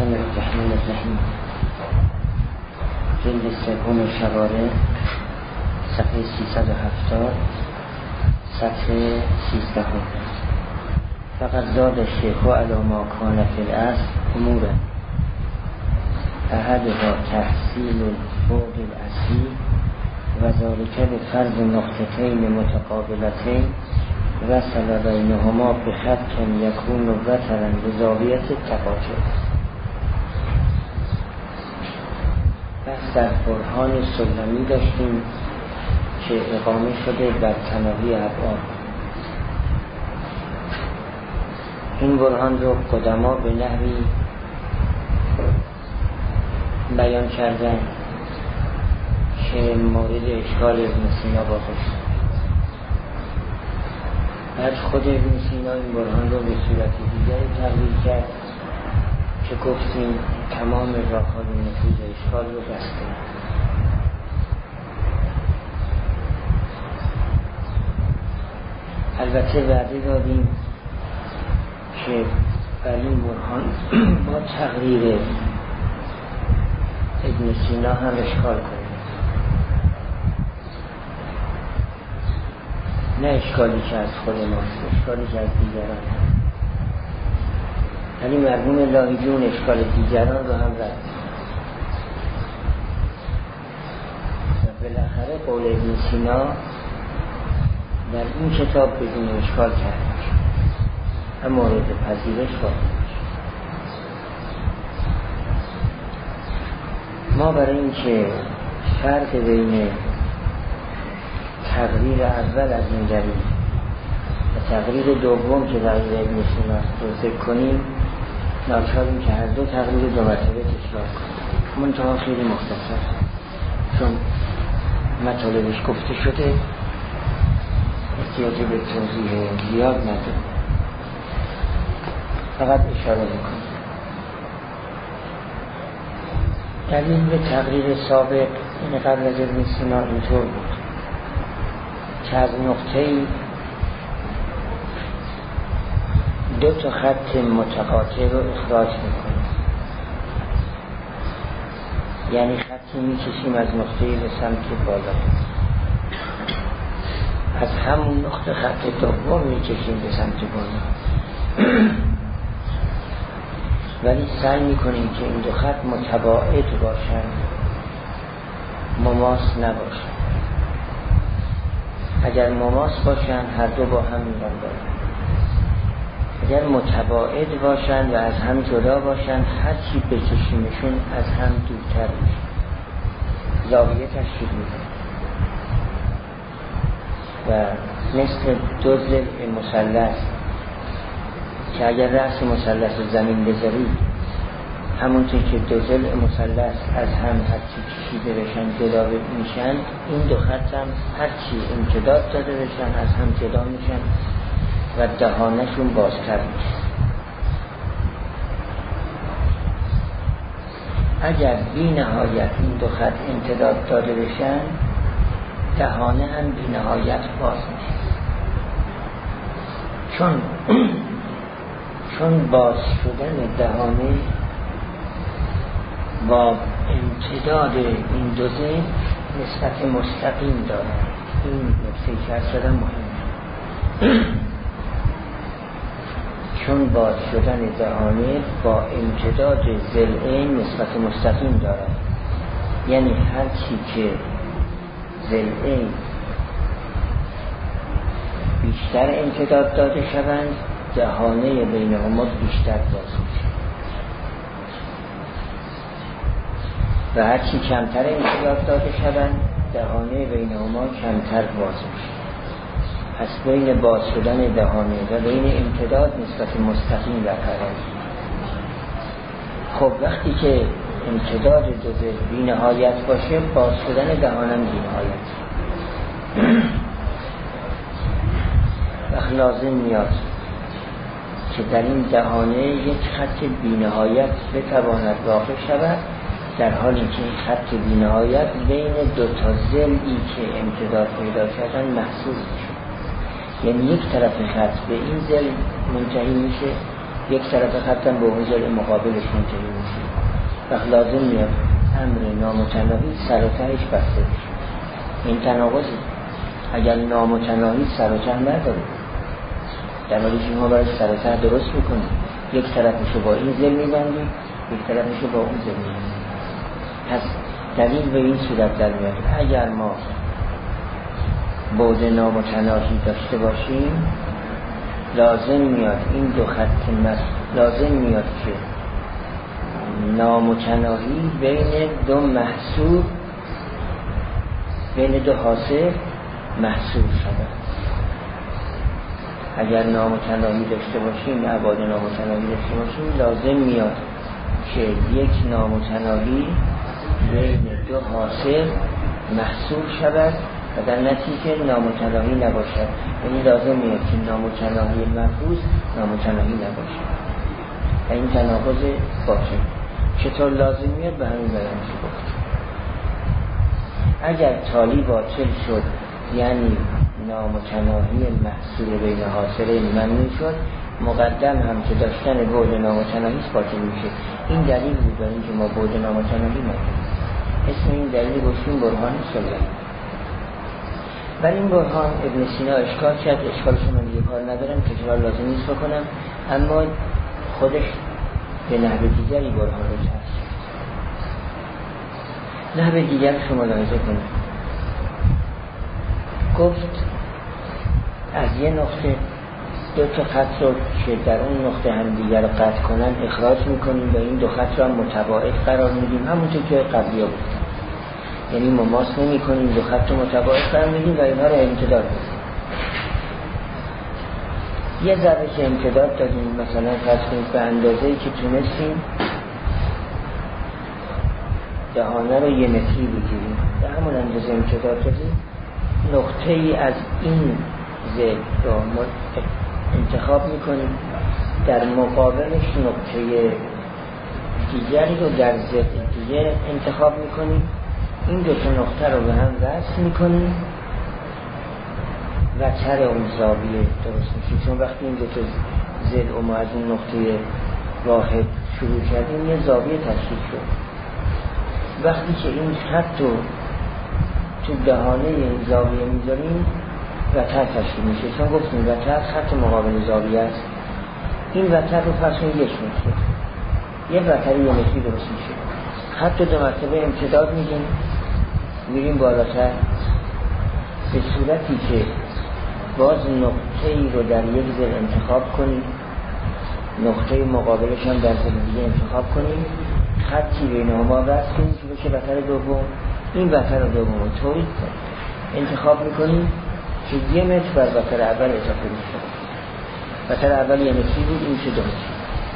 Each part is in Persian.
الله الرحمن الرحیم. جلد سوم شوارع، صفحه 370، صفحه 13. فقط زاد الشیخ علی ما کان فی الاصل امورا احدها تحصیل الفوق الاصلی و ذلک بفرض نقطتین متقابلتین وصل بینهما بخط یکون وترا بزاویه التقاطع. بحث در برهان سلمی داشتیم که اقامه شده بر تناهی ابعاد. این برهان رو قدما به نحوی بیان کردن که مورد اشکال ابن سینا واقع شد. بعد خود ابن سینا این برهان رو به صورت دیگری تغییر کرد که گفتیم تمام راه‌های نفوذ اشکال رو بسته. البته وعده دادیم که بر این برهان با تغییر ابن سینا هم اشکال کنیم، نه اشکالی که از خود ماست، اشکالی که از دیگران هست. یعنی مرحوم الهی جون اشکال دیگران رو هم رد و بالاخره قول ابن سینا در این کتاب بدون اشکال کرده هم مورد پذیرش واقع. ما برای این که فرق بین تقریر اول از این دلیل و تقریر دوم که تقریر ابن سینا رو ذکر کنیم، ناچاریم که هر دو تقریر دو مرتبه تکرار کنیم. منتها خیلی مختصر، چون مطالبش گفته شده احتیاجی به توضیح زیاد نداره، فقط اشاره میکنم. دلیل به تقریر سابق این قبل از ابن سینا اینطور بود که از نقطه‌ای دو تا خط متقاطع رو اخراج میکنه، یعنی خطی میکشیم از نقطه‌ای به سمت بالا، از همون نقطه خط دوم میکشیم به سمت بالا، ولی سعی میکنیم که این دو خط متباعد باشن، مماس نباشن. اگر مماس باشن هر دو با هم میرن بالا، اگر متباعد باشن و از هم جدا باشن هر چی بکشیمشون از هم دورتر میشن، زاویه تشکیل میدن و مثل دو ضلع مثلث که اگر رأس مثلث رو زمین بذاری همونطور که دو ضلع مثلث از هم هرچی کشیده بشن جدا میشن، این دو خط هم هرچی امتداد داده بشن از هم جدا میشن و دهانشون بازتر میشه. اگر بی نهایت این دو خط امتداد داده بشن دهانه هم بی نهایت باز میشه، چون باز شدن دهانه با امتداد این دو ضلع نسبت مستقیم داره. این نکته که اصلا مهمه، چون باز شدن دهانه با امتداد ضلعین نسبت مستقیم داره، یعنی هر چی که ضلعین بیشتر امتداد داده شوند دهانه بینهما بیشتر باز میشه و هرچی کمتر امتداد داده شوند دهانه بینهما کمتر باز میشه. پس بین باز شدن دهانه و بین امتداد نسبت مستقیم برقرار. خب وقتی که امتداد دو ضلع بی نهایت باشه باز شدن دهانم بی نهایت. وقت لازم میاد که در این دهانه یک خط بی نهایت بتواند واقع شود، در حالی که این خط بی نهایت بین دو تا ضلعی که امتداد پیدا کردن محصول میشه. یعنی یک طرف خط به این ضلع منتهی میشه یک طرف خطم به اون ضلع مقابلش منتهی میشه. وقت لازم میاد امر نامتناهی سر و تهش بسته بشه. این تناقضه. اگر نامتناهی سر و ته نداره، در حالی که ما برای سر و ته درست میکنیم، یک طرفشو با این ضلع میبندیم، یک طرفشو با اون ضلع میبندیم. پس دلیل به این صورت در میاد اگر ما بعد نامتناهی داشته باشیم، لازم میاد این دو خط لازم میاد که نامتناهی بین دو محصور، بین دو حاصل محصور شود. اگر نامتناهی داشته باشیم، ابعاد نامتناهی داشته باشیم، لازم میاد که یک نامتناهی بین دو حاصل محصور شود و در نتیجه نامتناهی نباشد. یعنی لازم میاد که نامتناهی مفروض نامتناهی نباشد. و این تناقض باطل. چطور لازم میاد به همین بیان شد. اگر تالی باطل شد، یعنی نامتناهی محصور بین حاصلین ممنوع شد، مقدم هم که داشتن بعد نامتناهی باطل میشه. این دلیل بود برای اینکه ما بعد نامتناهی نداریم. اسم این دلیل گفتیم برهان سلم. بر این برهان ابن سینا اشکال کرد. اشکالش من دیگه کار ندارم، تکرار لازم نیست بکنم، اما خودش به نحو دیگری برهان رو کرد. نحو دیگر شما ملاحظه کنید. گفت از یه نقطه دو تا خط رو که در اون نقطه هم دیگر رو قطع کنن اخراج میکنیم و این دو خط رو هم متباعد قرار میدیم، همونطور که قبلی ها بود. یعنی مماس نمی کنیم، دو خط رو متباعد قرار میدیم و اینها رو امتداد میدیم. یه ذره که امتداد دادیم، مثلا فرض کنید به اندازه‌ای که تونستیم دهانه رو یه متری بگیریم، به همون اندازه امتداد دادیم، نقطه ای از این ضلع رو انتخاب میکنیم، در مقابلش نقطه دیگری رو در ضلع دیگه انتخاب میکنیم، این دو تا نقطه رو به هم وصل میکنیم و تر اون زاویه درست میشه. چون وقتی این دو تا ضلع رو ما از اون نقطه واحد شروع کردیم، یه زاویه تشکیل شد. وقتی که این خط رو تو دهانه این زاویه میذاریم، وتر تشکیل میشه. چون گفتیم وتر خط مقابل زاویه است. این وتر رو فرض کنید 1 متر، یه وتر 1 متری درست میشه. خط رو 2 مرتبه امتداد میدیم، میریم بالاتر، به صورتی که باز نقطه ای رو در یک ضلع انتخاب کنیم، نقطه مقابلش هم در ضلع دیگه انتخاب کنیم، خطی بینهما وصل کنیم که بشه وتر دوم. این وتر دوم رو طوری انتخاب میکنیم که 1 متر بر وتر اول اضافه میشه. وتر اول 1 متری بود، این میشه 2 متر.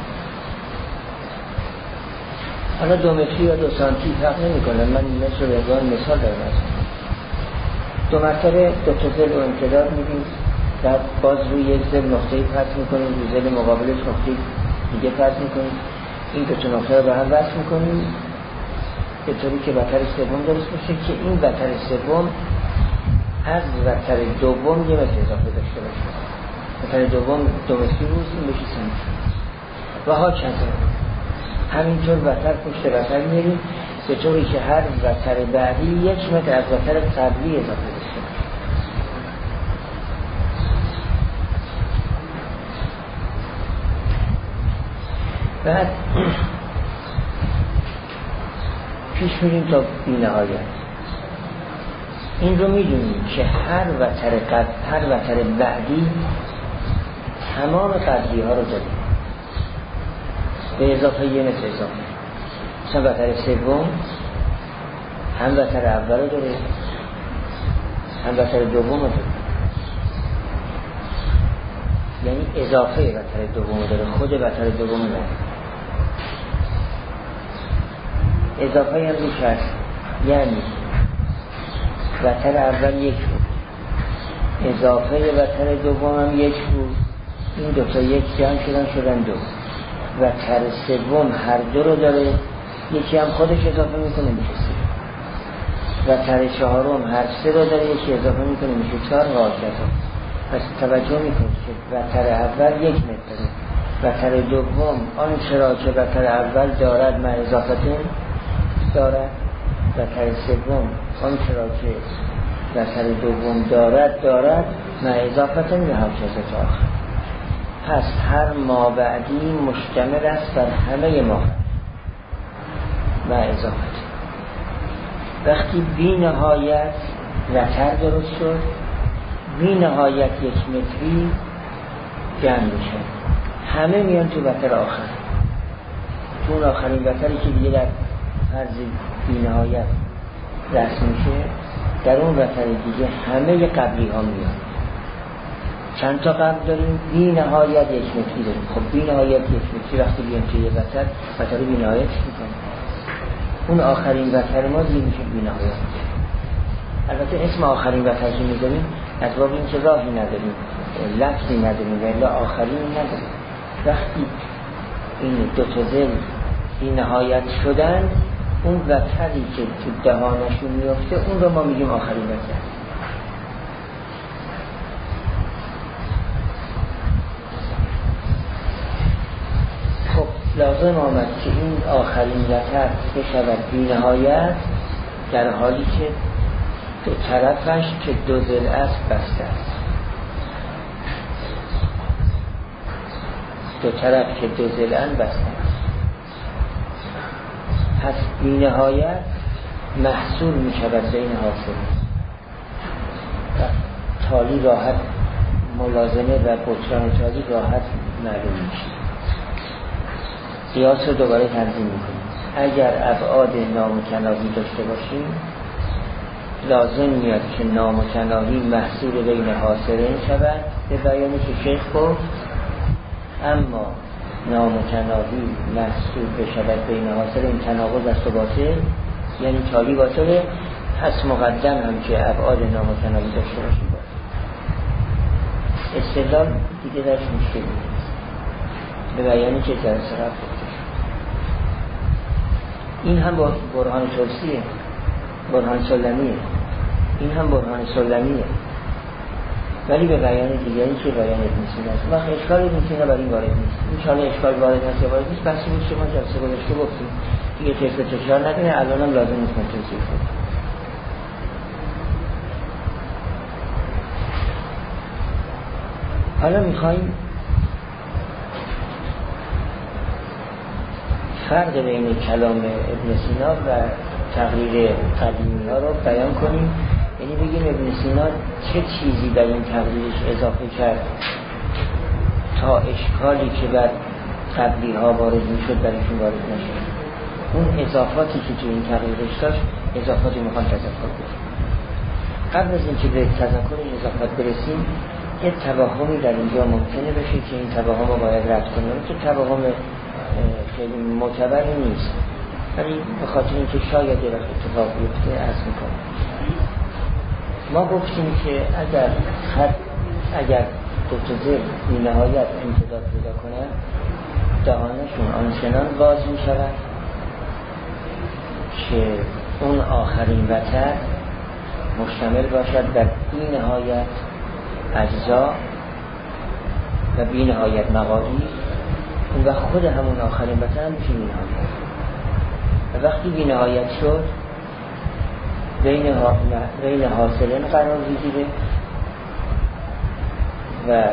حالا 2 متری یا 2 سانتی فرق نمیکنه، من متر رو عنوان مثال دارم. 2 مرتبه 2 تا ضلع رو امتداد میدیم، بعد باز روی یک ضلع نقطه‌ای فرض میکنیم، روی ضلع مقابلش نقطه دیگه فرض میکنیم، این 2 تا نقطه رو به هم وصل میکنیم به طوری که وتر سوم درست میشه که این وتر سوم از وتر دوم 1 متر اضافه داشته باشه. وتر دوم 2 متری بود، این بشه 3 متر و ها کذا. همینطور وتر پشت وتر میریم به طوری که هر وتر بعدی 1 متر از وتر قبلی اضافه داشته باشه. بعد پیش میریم تا بی‌نهایت. این رو میدونیم که هر وتر بعدی تمام قبلی ها رو داریم به اضافه 1 متر اضافه. مثلا وتر سوم هم وتر اول رو داره، هم وتر دوم رو داره، یعنی اضافه وتر دوم رو داره، خود وتر دوم رو داره. اضافه هم روش هست، یعنی وتر اول 1 بود، اضافه وتر دوم هم 1 بود، این 2 تا 1 جمع شدن 2. وتر سوم هر دو رو داره، یکی هم خودش اضافه میکنه میشه 3. وتر چهارم هر 3 رو داره، یکی اضافه میکنه میشه 4 و هكذا. پس توجه میکنید که وتر اول 1 متر داره، وتر دوم آنچه را که وتر اول دارد مع اضافتین دارد، وتر سوم آنچه را که وتر دوم دارد مع اضافتین به هرچه آخر. پس هر ما بعدی مشتمل است بر همه ما مع اضافت. وقتی بی نهایت وتر درست شد، بی نهایت 1 متری جمع میشه، همه میان تو وتر آخر، تو اون آخرین وتری که دیگه در فرض بی نهایت رسم میشه، در اون وتر دیگه همه قبلی ها میان. چند تا قبل داریم؟ بی نهایت 1 متری داریم. خب بی نهایت 1 متری وقتی بیان توی وتر بی نهایت میکنه، اون آخرین وتر ما زیر میشه بی نهایت. البته اسم آخرین وتر که میذاریم از باب این که راهی نداریم، لفظی نداریم، ولی آخرین نداریم. وقتی این دو تا ذل بی نهایت شدن، اون وتری که تو دهانشون میفته اون رو ما میگیم آخرین وتر. خب لازم آمد که این آخرین وتر بشود بی نهایت در حالی که دو طرفش که 2 ذل است بسته است. دو طرف که 2 ذلن بسته است. پس بی نهایت محصول می شود بین حاصل و تالی راحت ملازمه و بطران تالی راحت معلوم میشه. قیاس رو دوباره تنظیم میکنیم. اگر ابعاد نامتناهی داشته باشیم، لازم میاد که نامتناهی محصول بین حاصلین شود به بیانی که شیخ گفت. اما نامتناهی محصول بشود بین حاصلین تناقض است و باطل، یعنی تالی باطله. پس مقدم هم که ابعاد نامتناهی داشته باشیم باطل. استدلال دیگه درش مشکل نیست به بیانی که در صرف گفته شد. این هم برهان توسیه، برهان سلمیه، این هم برهان سلمیه، ولی به بیان دیگری که بیان ابن سینا است. وقت اشکال ابن سینا برای این وارد نیست. این چاله اشکال وارد هست یا وارد نیست بحثی بود که ما جلسه گذشته گفتیم دیگه طیف تکرار نداره، الان هم لازم نیست من توضیح کنم. حالا میخواییم فرق بین کلام ابن سینا و تقریر قدیمی ها رو بیان کنیم. یعنی بگیم ابن سینا چه چیزی در این تقریرش اضافه کرد تا اشکالی که بر قبلی ها وارد میشد برایشون وارد نشد. اون اضافاتی که تو این تقریرش داشت اضافاتی میخوان تذکر کنیم. قبل از اینکه به تذکر این اضافات برسیم، یه توهمی در اینجا ممکنه بشه که این توهم رو باید رد کنیم که توهم خیلی معتبری نیست، ولی به خاطر اینکه شاید یه وقت اتفاق بیفته عرض میکنم. ما گفتیم که اگر دو تا ذل بی نهایت امتداد پیدا کنن، دهانشون آنچنان باز می شود که اون آخرین وتر مشتمل باشد در بی نهایت اجزا و بی نهایت مقادیر و خود همون آخرین وتر هم بی نهایت. و وقتی بی نهایت شد بین حاصلین قرار بگیره و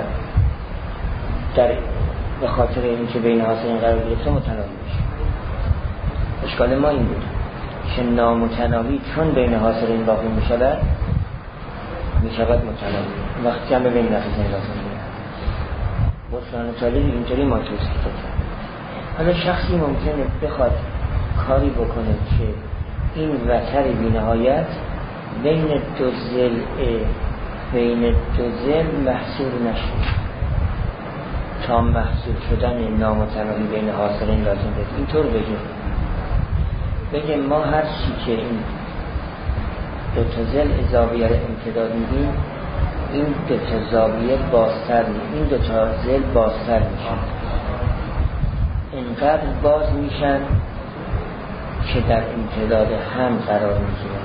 به خاطر اینکه بین حاصلین قرار گرفته متناهی میشه. اشکال ما این بود که نامتناهی چون بین حاصلین باقی میشود متناهی. وقتی هم بین نفسین لازم میشه بطران طالب اینطوری ما توصیف کرد. حالا شخصی ممکنه بخواد کاری بکنه که این وتر بی نهایت بین دو ذل محصول نشه، تا محصول شدن نامتناهی بین حاصلین لازم بود. اینطور بگیم ما هر چی که این دو تا ذل زاویه رو امتداد میدیم، این دو تا زاویه بازتر میشه، این دو تا ذل بازتر میشن، اینقدر باز میشن که در امتداد هم قرار میگیرن،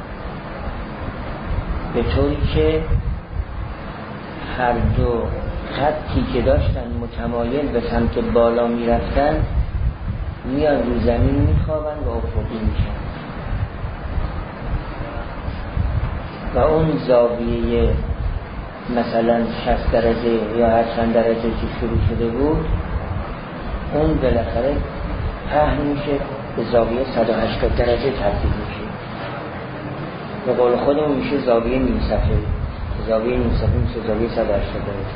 به طوری که هر دو خطی که داشتن متمایل به سمت بالا میرفتن میان رو زمین میخوابن و افقی میشن و اون زاویه مثلا 60 درجه یا هر چند درجه که شروع شده بود اون بالاخره پهن میشه به زاویه 180 درجه تبدیل میشه. به قول خودمون میشه زاویه نیم صفحه. زاویه نیم صفحه میشه زاویه 180 درجه.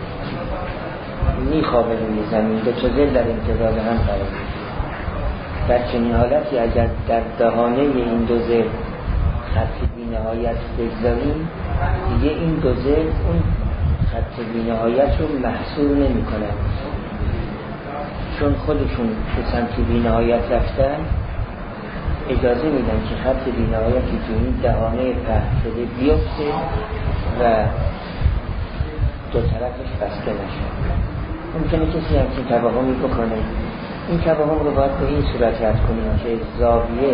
میخوابه روی زمین به توزل در امتداد هم قرار میشه. در چنین حالتی اگر در دهانه این دو زل خط بی نهایت بگذاریم دیگه این دو زل اون خط بی نهایت رو محصور نمی کنن، چون خودشون به سمت بی نهایت رفتن اجازه میدن که خط بی نهایتی که این دهانه پهن شده بیفته و دو طرفش بسته نشه. ممکنه کسی همچین توهمی بکنه. این توهم رو باید به این صورت رد کنیم که زاویه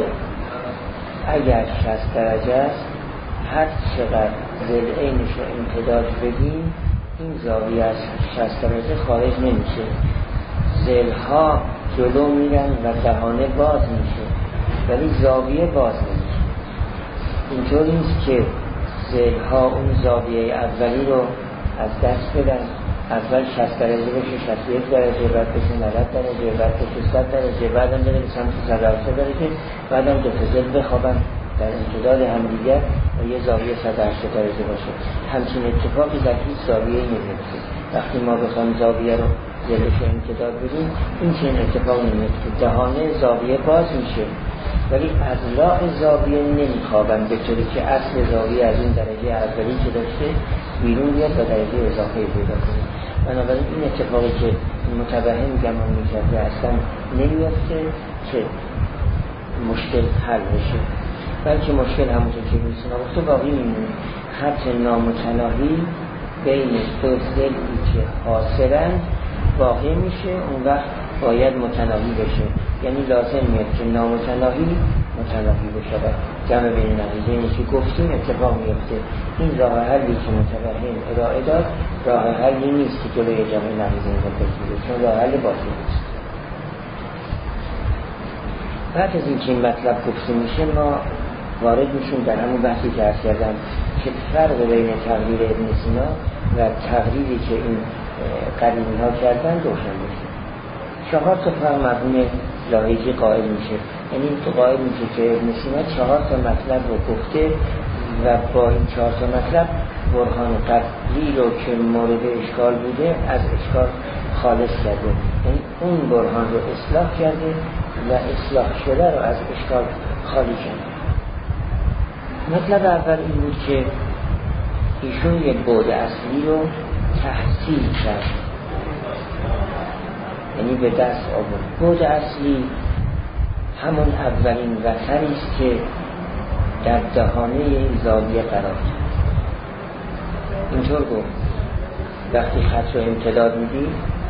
اگر 60 درجه است هر چقدر ضلعینش رو امتداد بدیم این زاویه از 60 درجه خارج نمیشه، ضلعها جلو میرن و دهانه باز میشه ولی زاویه باز نمیشه. اینطور نیست که ضلعها اون زاویه اولی رو از دست بدن، اول 60 درجه بشه 61 درجه، بعد بشه 90 درجه، بعد بشه 100 درجه، بعد هم بره به سمت 180 درجه، بعد هم دو تا ضلع بخوابن در امتداد همدیگر و یه زاویه 180 درجه باشه. همچین اتفاقی در هیچ زاویه‌ای نمیفته. وقتی ما بخوایم زاویه رو ضلعش رو امتداد بدیم این چنین اتفاقی نمیفته. دهانه زاویه باز میشه ولی اضلاع زاویه نمیخوابن به طوری که اصل زاویه از این درجه اولی که داشته بیرون بیاد و درجه اضافه پیدا کنه. بنابراین این اتفاقی که متوهم گمان میکرده اصلا نمیفته که مشکل حل بشه، بلکه مشکل همونطور که میسنا گفته باقی میمونه. خط نامتناهی بین دو ضلعی که حاصلن باقی میشه، اون وقت باید متناهی بشه. یعنی لازم میاد که نامتناهی متناهی بشه و جمع بین نقیضینی که گفتیم اتفاق میفته. این راه حلی که متوهم ارائه داد راه حلی نیست که جلوی جمع نقیضین رو بگیره، چون راه حل باطل نیست. بعد از این که این مطلب گفته میشه ما وارد میشیم در همون بحثی که عرض کردم که فرق بین تقریر ابن سینا و تقریری که این قدیمی ها کردن روشن بشه. 4 تا فرق مرحوم لاهیجی قائل میشه، یعنی قائل میشه که ابن سینا 4 تا مطلب رو گفته و با این 4 تا مطلب برهان قطعی رو که مورد اشکال بوده از اشکال خالص کرده، یعنی اون برهان رو اصلاح کرده و اصلاح شده رو از اشکال خالی کرده. مطلب اول این بود که ایشون یک بعد اصلی رو تحصیل کرد، یعنی به دست آورد. بعد اصلی همون اولین وتری است که در دهانه این زاویه قرار کرد. اینطور گفت وقتی خط رو امتداد میدی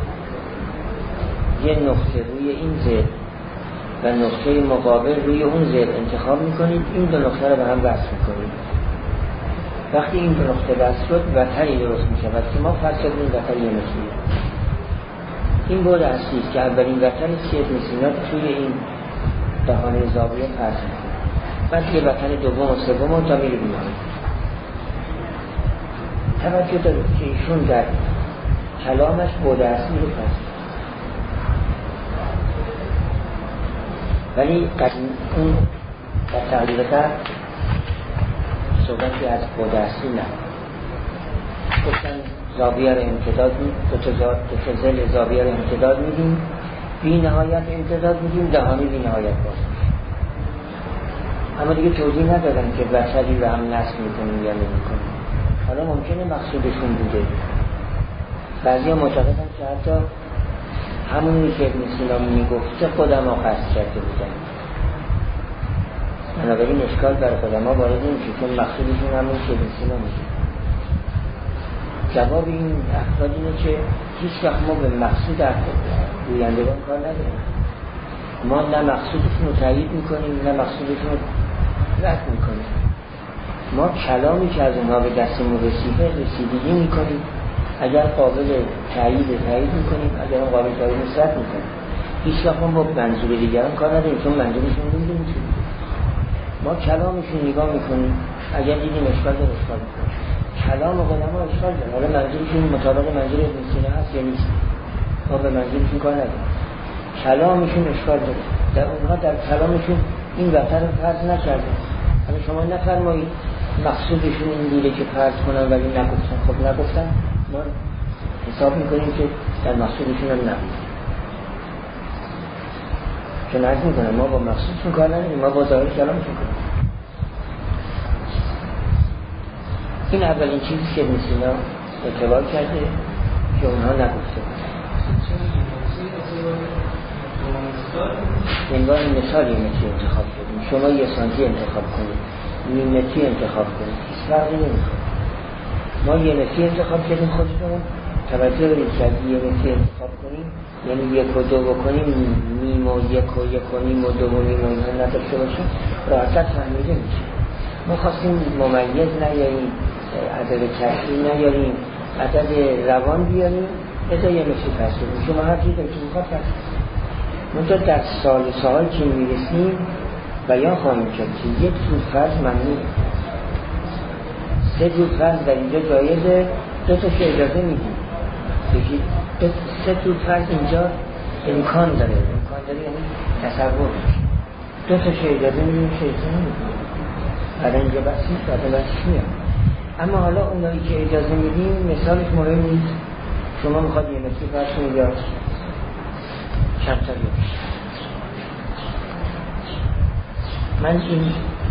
یه نقطه روی این ضلع و نقطه مقابل روی اون ضلع انتخاب میکنید، این دو نقطه رو به هم وصل میکنید. وقتی این دو نقطه وصل شد وتری درست میشود که ما فرض کردیم وتر یه متریه. این بعد اصلی است که اولین وتری است که ابن سینا توی این دهانه زاویه فرض میکنه. بعد یه وتر دوم و سوم تا میره بیرون. توجه دارید که ایشون در کلامش بعد اصلی رو فرض کرد، ولی اون در تقدیر قبل صحبتی از بعد اصلی نه. گفتن زاویه رو امتداد میدیم، دو تا ضلع زاویه رو امتداد میدیم، بی نهایت امتداد میدیم، دهانه بی نهایت باز میشه. اما دیگه توضیح ندادن که وتری رو هم نصب میکنیم یا نمیکنیم. حالا ممکنه مقصودشون بوده. بعضیا معتقدن که حتی همونی که ابن سینا میگفته قدما قصد کرده بودن. بنابراین اشکال برای قدما وارد نمیشه چون مقصودشون همون که ابن سینا میگه. جواب این افراد اینه که هیچ وقت ما به مقصود گویندگان کار نداریم. ما نه مقصودشون رو تایید میکنیم نه مقصودشون رو رد میکنیم. ما کلامی که از اونها به دستمون رسیدگی میکنیم اگر قابل تایید میکنیم، اگر قابل تایید نیست رد میکنیم. هیچ وقت ما با منظور دیگران کار نداریم، چون منظورشون نمیدونیم چی. ما کلامشون نگاه میکنیم، اگر دیدیم اشکال داره اشکال میکنیم. کلام علما اشکال داره، حالا منظورشون مطابق منظور ابن سینا هست یا نیست، ما به منظورشون کار نداریم. کلامشون اشکال داره، در اونها در کلامشون این وقت رو فرض نکرده. اما شما نفرمایید مقصودشون این بوده که فرض کنن ولی نگفتن. خب نگفتن، ما حساب میکنیم که در مقصودشون هم نبود. چون عرض میکنم ما با مقصودشون کار نداریم، ما با ظاهر کلامشون کنیم. این اولین چیزی که ابن سینا اعتبار کرده که اونها نگفته. عنوان مثالی متری انتخاب کنیم، شما یه سانتی انتخاب کنید، نیم متری انتخاب کنید، هیچ فرقی نمیکنه. ما یه متری انتخاب کردیم، خودتون توجه برید که یه متری انتخاب کنیم یعنی 1 و 2 بکنیم، نیم و 1 و 1 و نیم و 2 و نیم و اینها نداشته باشیم، راحتت فهمیده میشه. ما خواستیم ممیز نیاریم، عدد کشی نیاریم، عدد روان بیاریم، ازا یه متری پس کنیم. شما هر چیز که میخواد پس منطقه در سال که میرسیم بیان خواهیم کرد که 1 جور فرض ممنوع، 3 جور فرض در اینجا جایزه، 2 تاش اجازه میدیم. 3 جور فرض اینجا امکان داره یعنی تصور. 2 تاش اجازه میدیم، 3 نمیدیم. برای اینجا بس نیست، برای بسش میام. اما حالا اونایی که اجازه میدیم مثالش مهم نیست. شما میخواد یه متری فرض کنید یا چند تا بیارش. من این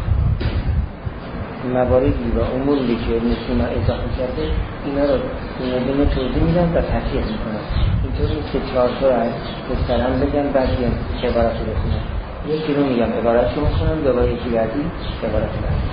مواردی و اموری که ابن سینا اضافه کرده اینا رو بینه توضیح میدم و تصحیح میکنم. اینطور نیست که 4 تا از پشترم بگم بعد یه عبارت رو بخونم. یکی رو میگم عبارت رو میخونم، دوباره یکی بعدی عبارت رو بعدی.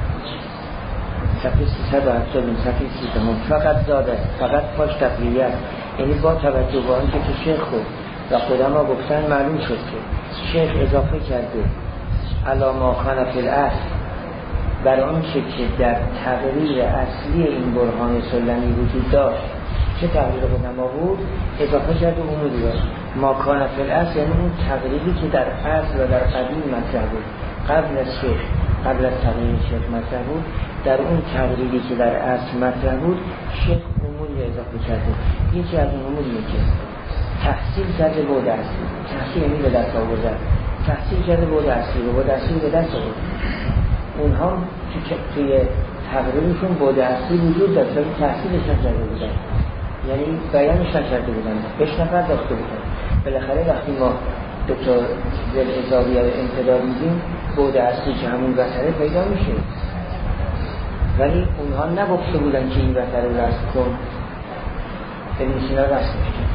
صفحه 370 صفحه 300 فقط پاش تقلیه، یعنی با توجه به آنکه که شیخ خود و قدما گفتن معلوم شد که شیخ اضافه کرده علامه خانه فی الاصل بر آنچه که در تقریر اصلی این برهان سلمی وجود داشت. چه تقریر قدما بود؟ اضافه کرده عمودی داشت. ما خانه فی الاصل یعنی اون تقریری که در اصل و در قدیم مطرح بود، قبل از تقریر شیخ مطرح بود. در اون تقریری که در اصل مطرح بود شیخ عمودی اضافه کرده. یکی از اون عمودیه که تحصیل کرده بود اصلی، تحصیل یعنی به دست آورده، تحصیل کرده بود اصلی و بود اصلی به دست آورده. اونها توی تقریرشون بود اصلی وجود داشت ولی تحصیلش نکرده بودن، یعنی بیانش نکرده بودن، بهش نپرداخته بودن. بالاخره وقتی ما دو تا ذل اضافی رو امتداد میدیم بود اصلی که همون وتره پیدا میشه، ولی اونها نگفته بودن که این وتره رسم کن. ابن سینا رسم میشه.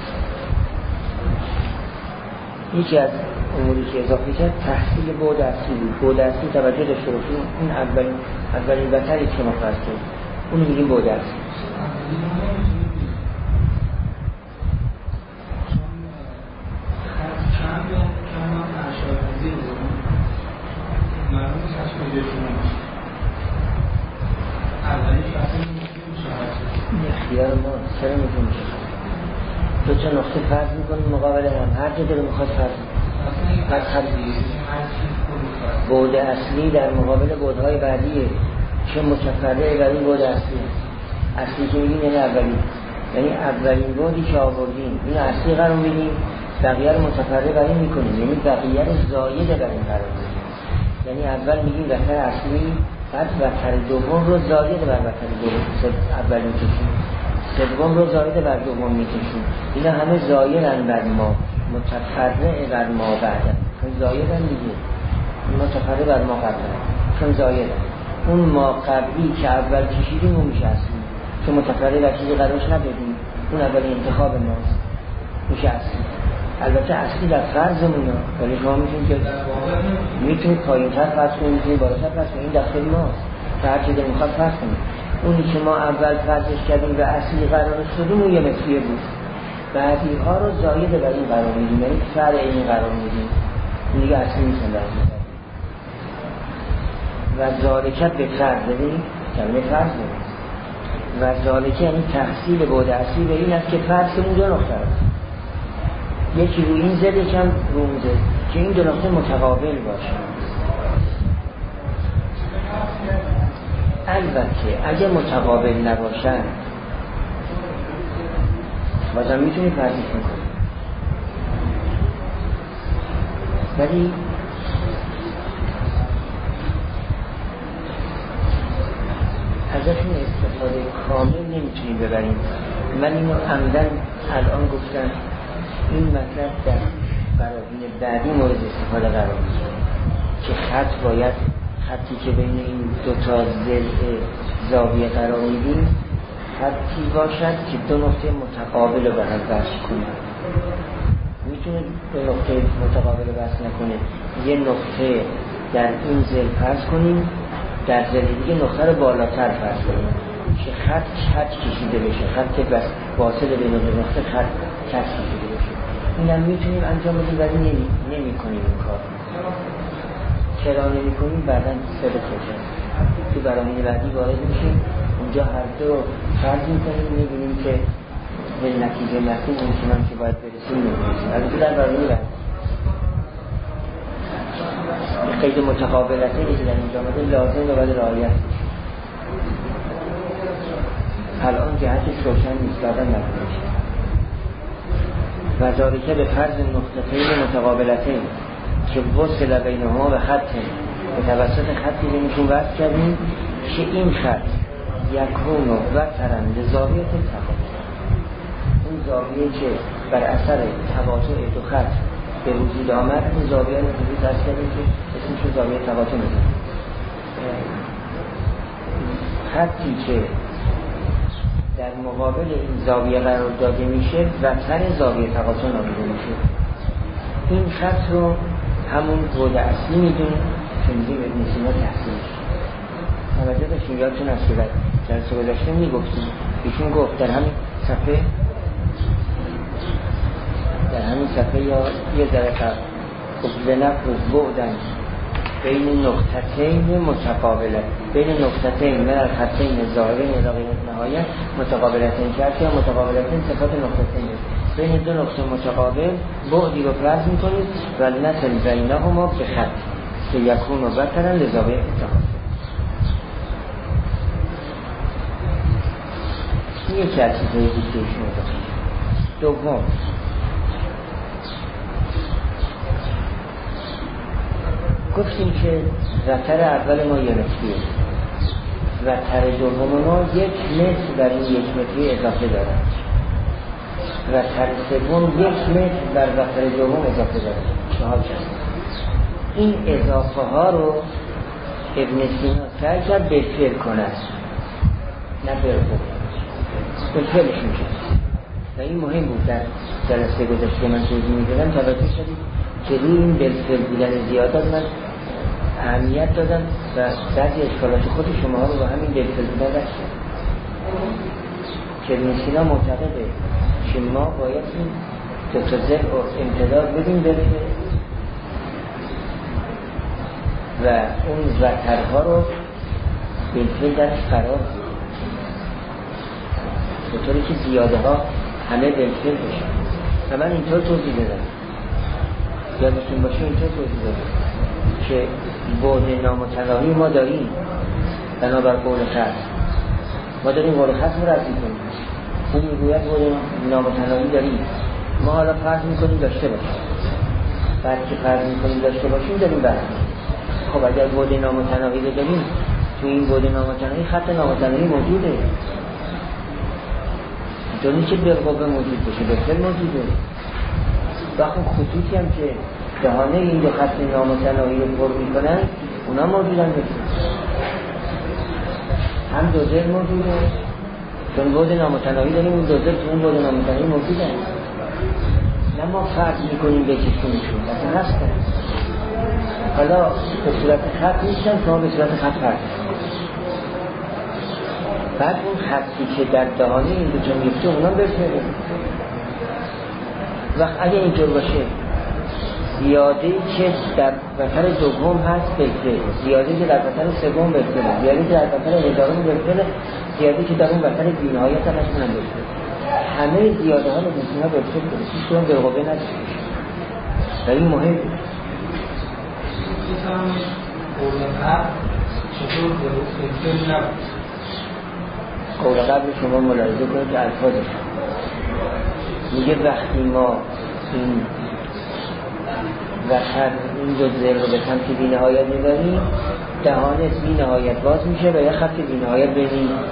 یکی از اموری که اضافه کرد تحصیل بعد اصلی بود. بعد اصلی توجه داشته باشیم، این اولین وتری که ما فرض کردیم اونو میگیم بعد اصلی. اختیار ما سر میگیم دو تا نقطه فرض میکنیم مقابل هم، هر جا داره میخواد فرض میکنیم. بعد اصلی در مقابل بعدهای بعدیه که متفرعه بر این بعد اصلی که میگیم یعنی اولی، یعنی اولین بعدی که آوردیم این اصلی قرار میدیم، بقیه رو متفرع بر این میکنیم، یعنی بقیه رو زاید بر این قرار میدیم. یعنی اول میگیم وتر اصلی، بعد وتر دوم رو زاید بر وتر دوم اول میکشیم، سوم رو زاید بر دوم میکشیم. اینا همه زایدن بر ما، متفرع بر ما بعدن، چون زایدن دیگه، متفرع بر ما قبلن چون زایدن. اون ما قبلی که اول کشیدیم اون میشه اصلی، چون متفرع بر چیزی قرارش ندادیم، اون اولی انتخاب ماست میشه اصلی. البته اصلی در فرضمونه، ولی شما میتونید پایین‌تر فرض کنید، میتونید بالاتر فرض کنید، این داخل ماست که هر چیزی میخواد فرض کنید. اونی که ما اول فرضش کردیم و اصلی قرار شدیم اون یه متریه بود، بعدی ها رو زاید بر این قرار میدیم، یعنی فرع این قرار میدیم، این دیگه اصلی میشن در این و ذالکت به فرض بدیم، کلمه فرض بدیم و ذالک یعنی تحصیل بعد اصلی به این است که فرض کنیم دو نقطه است، یکی روی این زد یکم رو اون زد، که این دو نقطه متقابل باشه. البته اگه متقابل نباشن بازم میتونی فرضش میکنی، ولی ازشون استفاده کامل نمیتونیم ببریم. من اینو عمدن الان گفتم این مطلب در براهین بعدی مورد استفاده قرار میگیره که خط باید خطی که بین این دوتا ضلع زاویه قرار میدیم خطی باشد که دو نقطه متقابل رو به هم وصل کنه. میتونه دو نقطه متقابل وصل نکنه، یه نقطه در این ضلع فرض کنیم، در ضلع دیگه نقطه رو بالاتر فرض کنیم که خط کشیده بشه، خط بس واصل بین دو نقطه خط کشیده بشه. اینم میتونیم انجام بدیم ولی نمی کنیم این کار. چرا نمی کنیم؟ بعدا سر خوشه تو براهین بعدی وارد میشیم، اونجا هر دو فرض میکنیم، میبینیم که به نتیجه مطلوب اونچنان که باید برسیم نمیرسیم. البته در براهین بعدی قید متقابلته که در اینجا آمده لازم و باید رعایت بشه. الان جهتش روشن نیست، دادن نکنیش و ذالک به فرض نقطتین متقابلتین که وصل بینهما به خط به توسط خطی بینشون وصل کردیم که این خط یکون و ترند زاویه تقاطع، اون زاویه که بر اثر تقاطع دو خط به وجود آمد، این زاویه رو وجود دست کردیم که اسمش زاویه تقاطع می‌دونیم. خطی که در مقابل این زاویه قرار داده میشه وتر زاویه تقاطع نامیده میشه. این خط رو همون بعد اصلی میدونیم که میگیم ابن سینا تحصیلش. توجه داشتیم، یادتون هست که در جلسه گذشته میگفتیم، ایشون گفت در همین صفحه یا یه ذره قبل گفت لنفرض بعدن بین نقطتین متقابلت، بین نقطتین من الخطین ظاهرین الی غیر نهایت متقابلتین که یا متقابلتین صفات نقطتین، بین دو نقطه متقابل بعدی رو فرض میکنید و نصل بینهما به خط که یکون و بترن لزاویه اتحاد. این یکی از چیزهای بود که ایشون داشت. دوم، گفتیم که وتر اول ما یه متریه، وتر دوم ما 1 متر بر این 1 متری اضافه داره، وتر سوم 1 متر بر وتر دوم اضافه داره، 4 شد. این اضافه ها رو ابن سینا سعی کرد بفعل کنه، نه بفعلش میشه و این مهم بود. در جلسه گذشته من توضیح میدادم، توجه شدید که روی این بلفل بودن زیادات من اهمیت دادم و بعضی اشکالات خود شما ها رو با همین بلفل بودن رشتم که ابن سینا معتقده که ما باید این دو تا ذهن و امتداد بدیم بلفل و اون وترها رو بلفل درش قرار بود به طوری که زیاده ها همه بلفل بشن و من اینطور توضیح دادم، یادتون باشه اینطور توضیح دادم که بعد نامتناهی ما داریم بنابر قول خاص، ما داریم قول خاص رو رد میکنیم، اون میگوید بعد نامتناهی داریم، ما حالا فرض میکنیم داشته باشیم، بعد که فرض میکنیم داشته باشیم داریم برد. خب اگر بعد نامتناهی رو داریم، تو این بعد نامتناهی خط نامتناهی موجوده، دونی که بالقوه موجود باشه بسیار موجوده و اون خطوطی هم که دهانه این دو خط نامتناهی رو پر میکنن اونا موجودن بسیار، هم دو ذهن موجوده، چون بعد نامتناهی داریم اون دو ذهن تو اون بعد نامتناهی موجودن، نه ما فرض میکنیم بکشونشون اصلا هستن، حالا به صورت خط نیستن که ما به صورت خط فرض بعد اون خطی که در دهانه این دو جا میفته اونا بسیاره. وقت اگه اینطور باشه زیاده‌ای که در وتر دوم هست بهتره، زیاده‌ای که در وتر سوم بهتره، زیاده‌ای که در وتر هزارم بهتره، زیاده‌ای که در اون وتر بی‌نهایت هم اصلا بهتره. همه زیاده ها رو می‌تونه بهتره کنه، هیچ کدوم بالقوه نداره. و این مهمه. قول قبل شما ملاحظه کنید که الفاظش میگه وقتی ما این وتر این دو ذل رو به سمت بی‌نهایت میبریم، دهانه بی‌نهایت باز میشه و یه خط بی‌نهایت بین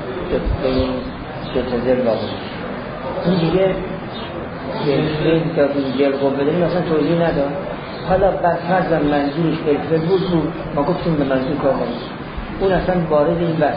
دو تا ذل واقع میشه. این دیگه بلفل تا این ذل قوه بداریم اصلا توضیح ندارم. حالا فرض منظورش بلفل بود، ما گفتیم به منظور کار کنیم، اون اصلا وارد این بحث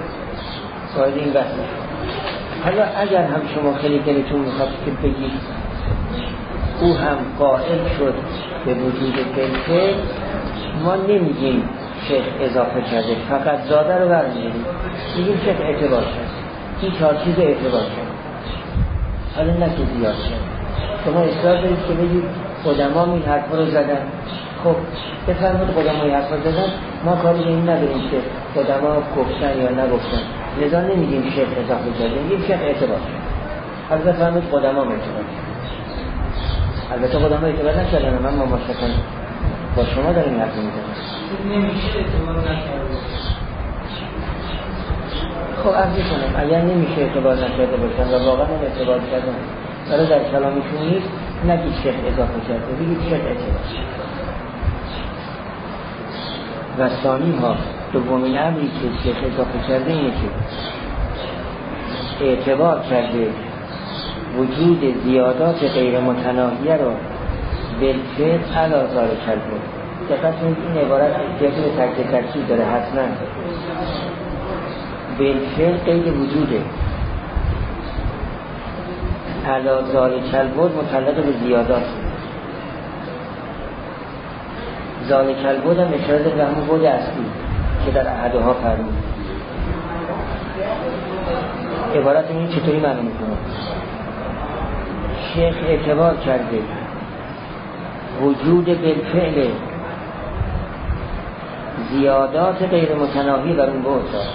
نشد. حالا اگر هم شما خیلی دلتون میخواد که بگید او هم قائل شد به وجود بلفل، ما نمیگیم شیخ اضافه کرده، فقط زاده رو برمی‌داریم، میگیم شیخ اعتبار کرد، این چهار چیز اعتبار کرد. حالا نه که زیاد شد. شما اصرار دارید که بگید قدما این حرفا رو زدن. خب بفرمایید قدما این حرفا زدن، ما کاری به این نداریم که قدما گفتن یا نگفتن، لذا نمیگیم شیخ اضافه کرده، میگیم شیخ اعتبار کرد. حالا بفرمایید قدما اعتبار کرد. البته قدما اعتبار نکردن، من مماشقه با شما داریم این حرف میزنم. نمیشه اعتبار نکرده. خب عرض کنم اگر نمیشه اعتبار نکرده باشن و واقعا اعتبار کردن برای در کلامشون نیست، نگید شیخ اضافه کرده، بگید شیخ اعتبار. و ثانی ها دومین امری که شیخ اضافه کرده اینه که اعتبار کرده وجود زیادات غیر متناهیه رو بالفعل علی ذالک البعد. دقت کنید این عبارت احتیاجی به ترکیب داره حتما. بالفعل قید وجوده، علی ذالک البعد متعلق به زیادات. ذالک البعد هم اشاره به همون بعد اصلی که در احدها فرمود. عبارت این چطوری معنی میکنه؟ شیخ اعتبار کرده وجود بالفعل زیادات غیر متناهی بر اون بعد داره.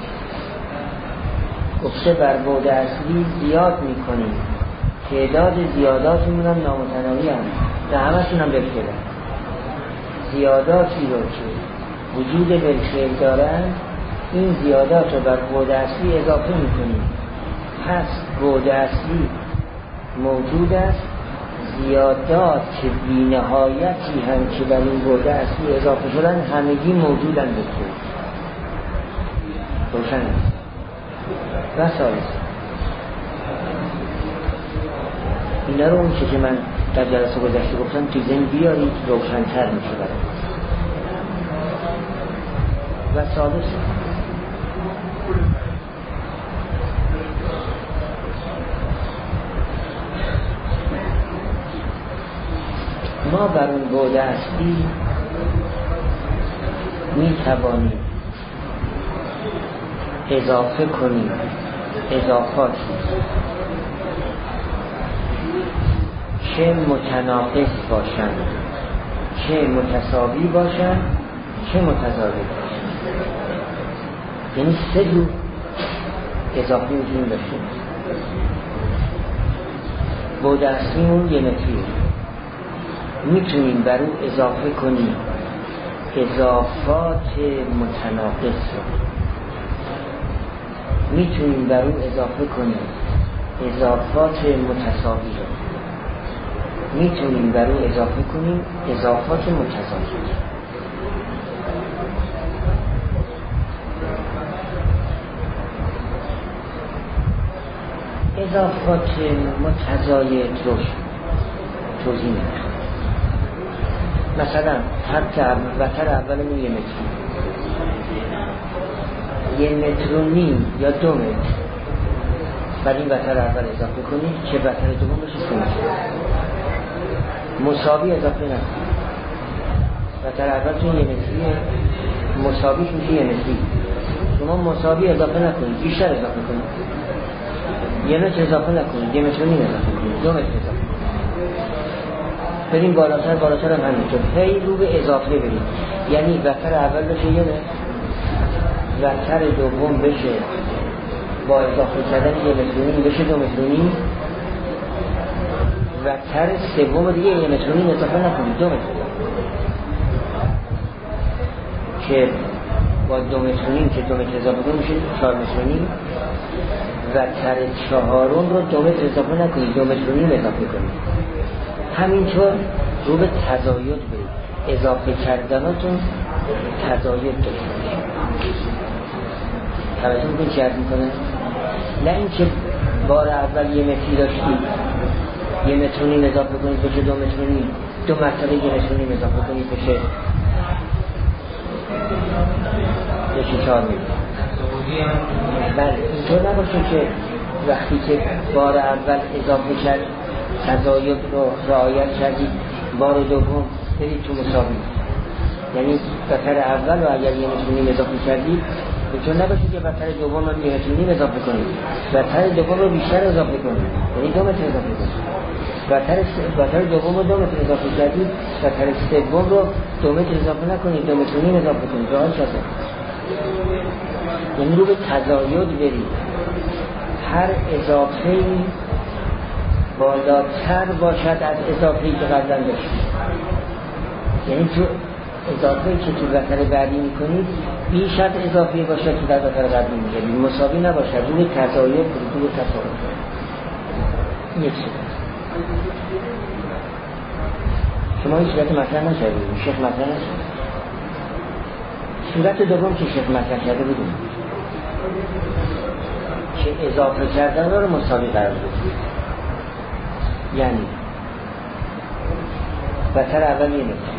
گفته بر بعد اصلی زیاد میکنیم، تعداد زیاداتمون هم نامتناهی هم و همشون هم بالفعل. زیاداتی رو که وجود بالفعل دارن، این زیادات رو بر بعد اصلی اضافه میکنیم. پس بعد اصلی موجود است، زیادات که بی نهایتی هم که بر این بعد اصلی اضافه شدن همگی موجودن بکنیم. روشن است و ثالث اینا رو اون که من در جلسه گذشته گفتم تو ذهن بیارید، روشن‌تر میشه برای و ثالث ما بر اون بعد اصلی میتوانیم اضافه کنیم اضافاتی چه متناقض باشند، چه متساوی باشند، چه متضاد باشند. یعنی سه جور اضافه میتونیم داشتیم. بعد اصلیمون یه متریه، میتونیم بر اون اضافه کنیم اضافات متناقض رو، میتونیم بر اون اضافه کنیم اضافات متساوی رو، میتونیم بر اون اضافه کنیم اضافات متضاد. اضافات متضاد رو توضیح میدم. مثلا وتر اولمون یه متر، یه متر و نیم یا 2 متر بر این وتر اول اضافه کنید که وتر دوم بشه 3 متر. مساوی اضافه نکنید. وتر اولتون یه متریه، مساویش میشه یه متری. شما مساوی اضافه نکنید، بیشتر اضافه کنید. یه متر اضافه نکنید، یه متر و نیم اضافه کنید، 2 متر اضافه کنید. بریم بالاتر هم همینطور هی رو به اضافه بریم، یعنی وتر اول بشه 1 متر، وتر دوم بشه با اضافه کردن 1.5 متر بشه 2.5 متر، وتر سوم دیگه 1.5 متر اضافه نکنید 2 متر که با 2.5 متر که 2 متر اضافه کنید میشه 4 متر، وتر چهارم رو 2 متر اضافه نکنید 2.5 متر اضافه کنید. همینطور رو به تزاید برید، اضافه کردناتون تزاید داشته باشه. توجه میکنید چه عرض میکنه؟ نه اینکه بار اول 1 متری داشتید 1.5 متر اضافه کنید بشه 2 متر، 2 مرتبه 1.5 متر اضافه کنید بشه 4 متر. بله اینطور نباشه که وقتی که بار اول اضافه کرد تزاید رو رعایت کردید بار دوم برید تو مساوی، یعنی وتر اول رو اگر 1.5 متر اضافه کردید اینطور نباشه که وتر دوم رو 1.5 متر اضافه کنید، وتر دوم رو بیشتر اضافه کنید یعنی 2 متر اضافه کنید، وتر دوم رو 2 متر اضافه کردید، وتر سوم رو 2 متر اضافه نکنید 2.5 متر اضافه کنید، رعایت شده. یعنی رو به تزاید برید، هر اضافه بالاتر باشد از اضافه‌ای که قبلا داشتید، یعنی تو اضافه‌ای که تو وتر بعدی میکنید بیش از اضافه‌ای باشد که در وتر قبلی میکنید، مساوی نباشد، رو به تزاید برید، رو به تفاوت. یک شما این صورت مطرح نشدید، شیخ مطرح نشد. صورت دوم که شیخ مطرح کرده بودیم که اضافه کردن رو مساوی قرار بدید، یعنی وتر اول 1 متر،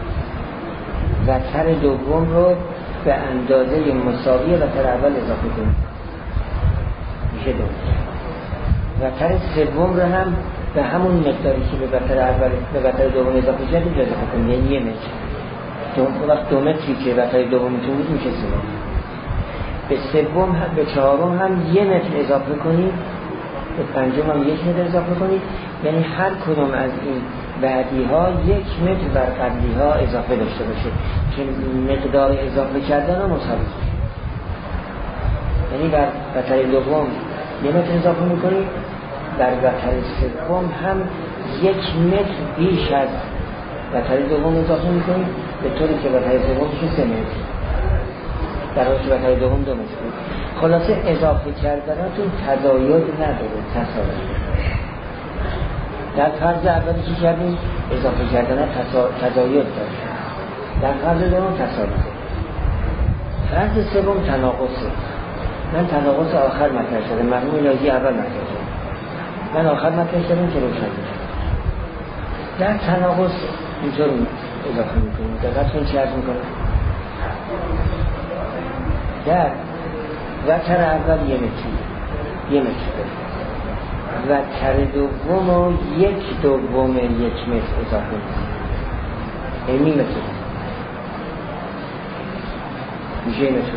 وتر دوم رو به اندازه مساوی وتر اول اضافه کنید میشه 2 متر، وتر سوم رو هم به همون مقداری که به وتر اول به وتر دوم اضافه کردید اضافه کنید یعنی 1 متر. وقت 2 متری که وتر دومتون بود میشه 3 متر. به سوم هم به چهارم هم 1 متر اضافه کنید، به پنجم هم 1 متر اضافه کنید، یعنی هر کدوم از این بعدی ها 1 متر بر قبلی ها اضافه داشته باشه که مقدار اضافه کردن رو مساوی کنید. یعنی بر وتر دوم 1 متر اضافه میکنید، در وتر سوم هم 1 متر بیش از وتر دوم اضافه میکنید به طوری که وتر دوم میشه 3 متر، در حالی که وتر دوم 2 متر. خلاصه اضافه کردناتون تزاید نداره، تساوی. در فرض اولی که کردیم اضافه کردن تزاید داره، در فرض دوم تساوی داره. فرض سوم تناقضه. من تناقض آخر مطرح شده، مرحوم الهی اول مطرح شده، من آخر مطرح شدم که روشن بشه. در تناقض اینطور اضافه میکنیم، دقیقت کن چی عرض میکنم. در وتر اول 1 متر وتر دوم رو 1/2 1 متر اضافه میکنیم یعنی متر میشه متر.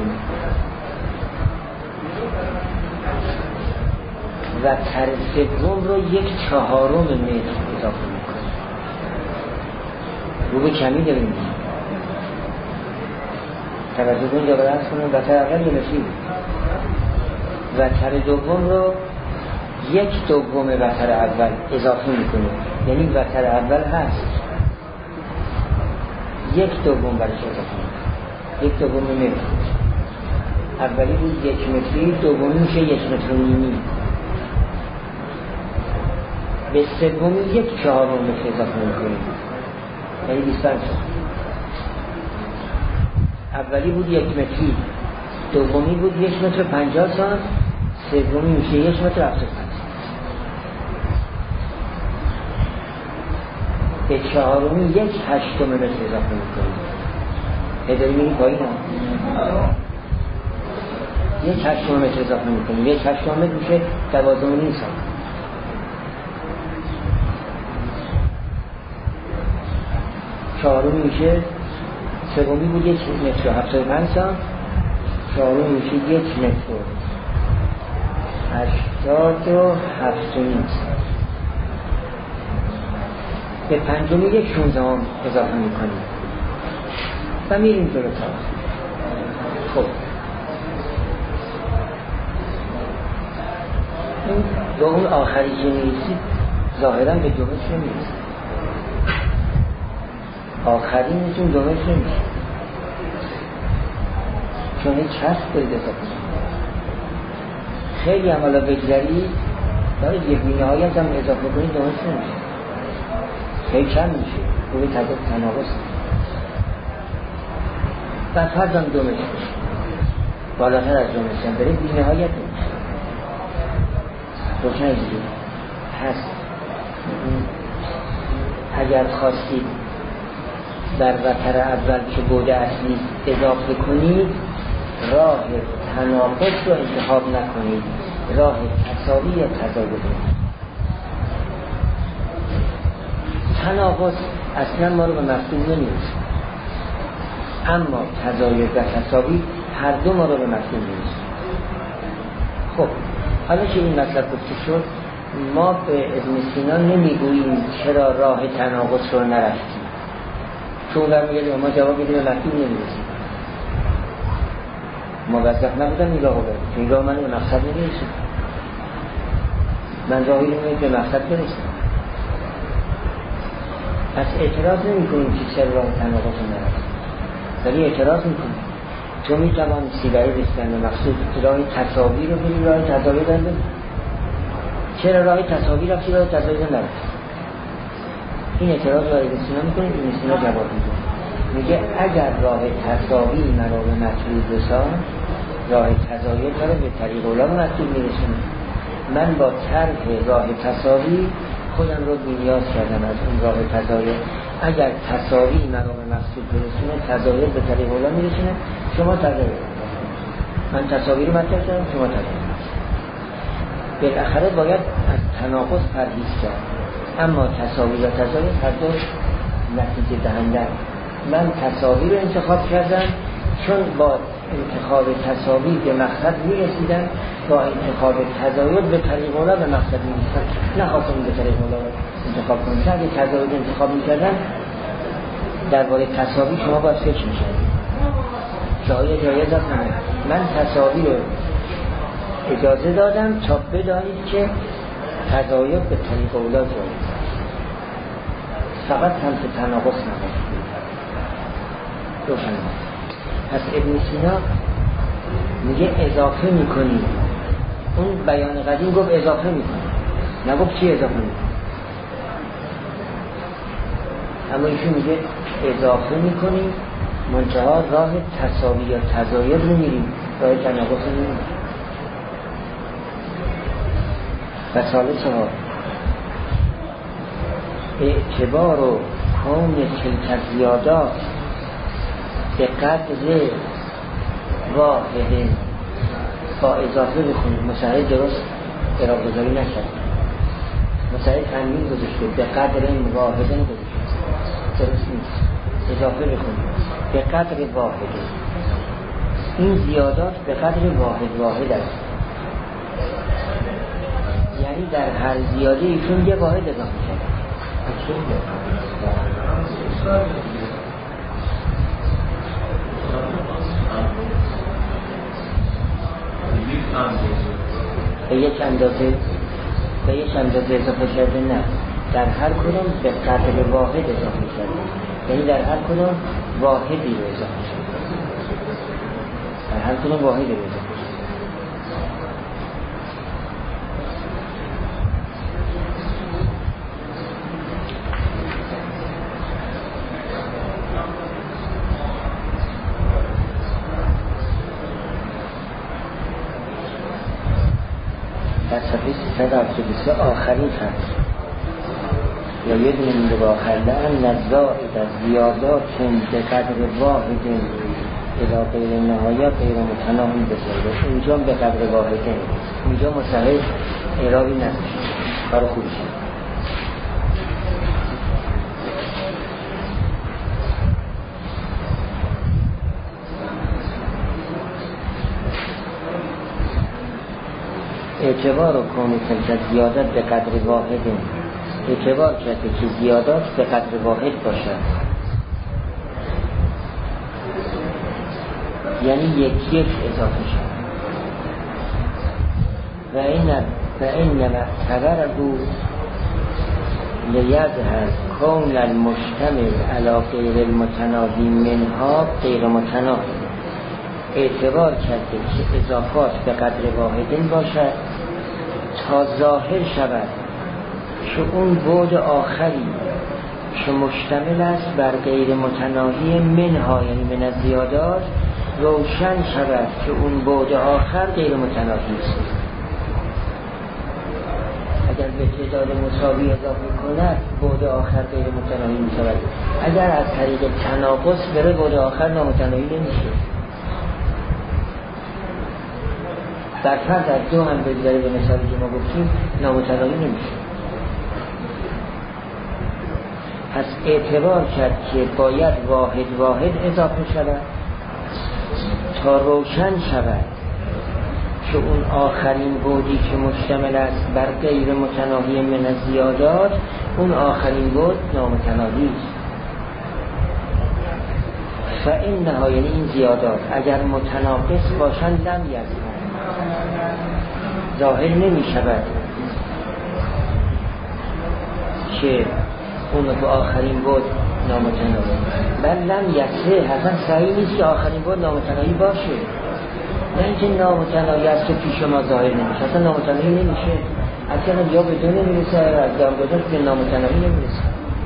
وتر سوم رو 1/4 متر اضافه میکنیم، رو به کمی داریم. توجه کنید یا برعکس کنید، وتر اول 1 متر، وتر دوم رو 1/2 وتر اول اضافه میکنیم، یعنی وتر اول هست 1/2 برش اضافه میکنیم، 1/2 متر. اولی بود 1 متری، دومی میشه 1 متر و نیمی، به سومی 1/4 متر اضافه میکنیم یعنی 25. اولی بود 1 متری، دومی بود 1 متر 50 سانت، سومی میشه 1 متر 75. به چهارمی 1/8 متر اضافه میکنیم. اداری میری پایین هم 1/8 متر اضافه میکنیم، 1/8 متر میشه 12 سانت. چهارمی میشه، سومی بود 1 متر 75 سانت، چهارمی میشه 1 متر 87 سانت. به پنجم یک 16 اضافه میکنیم و میریم جلوتر. خب این با اون آخری که میرسید ظاهرا به جمعش نمیرسید، آخرینشون جمعش نمیرسید چون هیچ هست برید اضافه. خیلی هم حالا بگذارید دارید یه بینهایت هم اضافه کنید جمعش نمیرسید، خیلی کم میشه روی تناقض و فرض هم جمعش میشه بالاتر از جمعش هم برید بینهایت نمیشه. روشن دیگه هست. اگر خواستید در وتر اول که بوده اصلی اضافه کنید راه تناقض رو انتخاب نکنید، راه تساوی یا تضاد. تناقض اصلا ما رو به مفهوم نمیرسه، اما تضاد و تساوی هر دو ما رو به مفهوم میرسه. خب حالا که این مطلب گفته شد، ما به ابن سینا نمیگوییم چرا راه تناقض رو نرفتیم، چون در میگه ما جواب میدیم به مفهوم نمیرسیم. موظف نبودم نگاه بگم که نگاه من به مقصد نمیرسیم، من راهی نمید به مقصد برسیم. پس اعتراض نمی کنیم که چرا راه تناقض رو نرفتیم، ولی اعتراض میکنیم تو میتوانی سیگاری رسیدن به مقصود راه تساوی رو بری راه تضاد رو. چرا راه تساوی رفتی راه تضاد نرفتی؟ این اعتراض رو ابن سینا میکنه. ابن سینا جواب میگه اگر راه تساوی مرا به مطلوب رساند، راه تضاد مرا به طریق اولا به مطلوب میرسونه. من با طرح راه تساوی خودم رو بی‌نیاز کردم از اون راه تضاد. اگر تساوی مرا به مقصود برسونه، تضاد به طریق اولا میرسونه. شما تضاد، من تساوی رو مطرح کردم، شما تضاد. بالاخره باید از تناقض پرهیز کرد، اما تساوی و تضاد هر دو نتیجه دهنده. من تساوی رو انتخاب کردم چون با انتخاب تساوی به مقصد میرسیدم، با انتخاب تضاد به طریق اولا به مقصد میرسیدم. نخواستم به طریق اولا انتخاب کنم، چون اگه تضاد انتخاب میکردم درباره تساوی شما باید فکر میکردید. جایز است. من تساوی رو اجازه دادم تا بدانید که تضاد به طریق اولا جایز است، فقط هم که تناقض نباشد. روشن. پس ابن سینا میگه اضافه میکنی. اون بیان قدیم گفت اضافه میکنی، نگفت چی اضافه میکنی. اما ایشون میگه اضافه میکنی، منتها راه تساوی یا تضاد رو میریم، راه تناقض رو میریم. و ثالثها اعتبار و کون تلک زیادات به قدر واحد. با اضافه بخونید، مسائل درست اعراب‌گذاری نکرد، مسائل تنوین گذاشته، به قدر این واحد گذاشته، درست نیست. اضافه بخونید به قدر واحد. این زیادات به قدر واحد است، یعنی در هر زیاده ایشون یه واحد اضافه کرد. به یک اندازه اضافه کرده، نه، در هر کدوم به قدر واحد اضافه کرده، یعنی در هر کدوم واحدی رو اضافه کرده، در هر کدوم واحدی رو اضافه کرده. در صفحه 373 آخرین خط یا یه دونه مونده با آخر لعن نزاعد از زیادات به قدر واحد الى غیر نهایت غیر متناهی بسیده. اینجا به قدر واحده، اینجا مستحیل اعرابی نمیشه، کار خوبی شد. اعتبار و کون تلک زیادت به قدر واحد اعتبار کرده که زیادات به قدر واحد باشد، یعنی یک اضافه شد. و این اعتبره لیظهر کون المشتمل علی غیر المتناهی منها غیر متناهی. اعتبار کرده که اضافات به قدر واحدین باشد تا ظاهر شود که اون بعد آخری که مشتمل است بر غیر متناهی منها، یعنی من الزیادات، روشن شود که اون بعد آخر غیر متناهی است. اگر به تعداد مساوی اضافه کند بعد آخر غیر متناهی می شود. اگر از طریق تناقص بره بعد آخر نامتناهی نمیشه. در فرض از دو هم بگذاره به مثالی که ما گفتیم نامتناهی نمیشه. پس اعتبار کرد که باید واحد اضافه شود تا روشن شود که اون آخرین بعدی که مشتمل است بر غیر متناهی من الزیادات، اون آخرین بعد نامتناهی است. فإنها، یعنی این زیادات اگر متناقص باشند لم یظهر، ظاهر نمی شود که اون به آخرین بعد نامتناهی، بل لم یصح، اصلا صحیح نیست که آخرین بعد نامتناهی باشه. نه اینکه نامتناهی است که پیش ما ظاهر نمیشه، اصلا نامتناهی نمیشه، اصلا یا به دو نمیرسه از دامگذار که نامتناهی نمیرسه.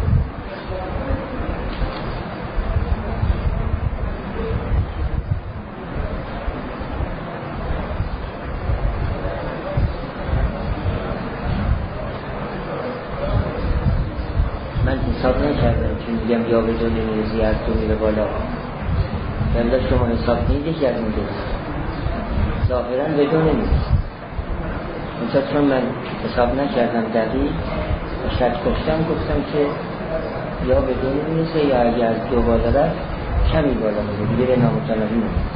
من حساب نکردم چون میگم یا به دو نمیرسه از دو میره بالا، یعنی شما حساب نیده کرد میده ظاهرا بدون نیست. مثلا چون من حساب نکردم دقیق شک کشتم، گفتم که یا بدون نیست یا اگر از دو بالا رفت کمی بالا میده دیگه به نامتناهی نیست.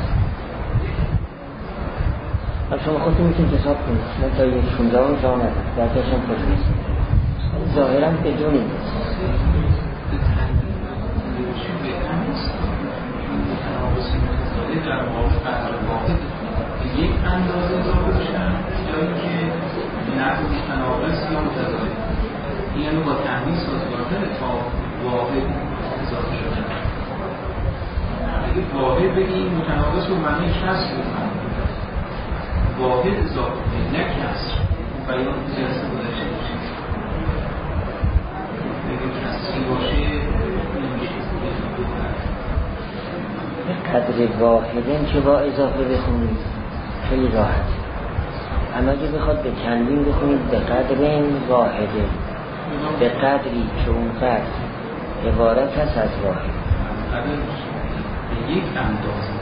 شما خودتون میتونید حساب کنید، من تا یک 16 هم جا ندم در تاشم خوش نیست، ظاهرا بدون نیست. یک اندازه اضافه بشن جایی که نقل متناقض یا متضاد، یعنی با تحمیل سازگارتر تا واحد اضافه شدن. اگه واحد بگیم متناقض رو معنی کسر بکنم، واحد اضافه کنیم نه کسر، بیان جلسه گذشته باشه. اگه کسری باشه نمیشه قدر واحدن که با اضافه بخونید خیلی راحت، اما اگه بخواد به تنوین بخونید به قدر واحده، به قدری که اون قدر عبارت هست از واحد، به یک اندازه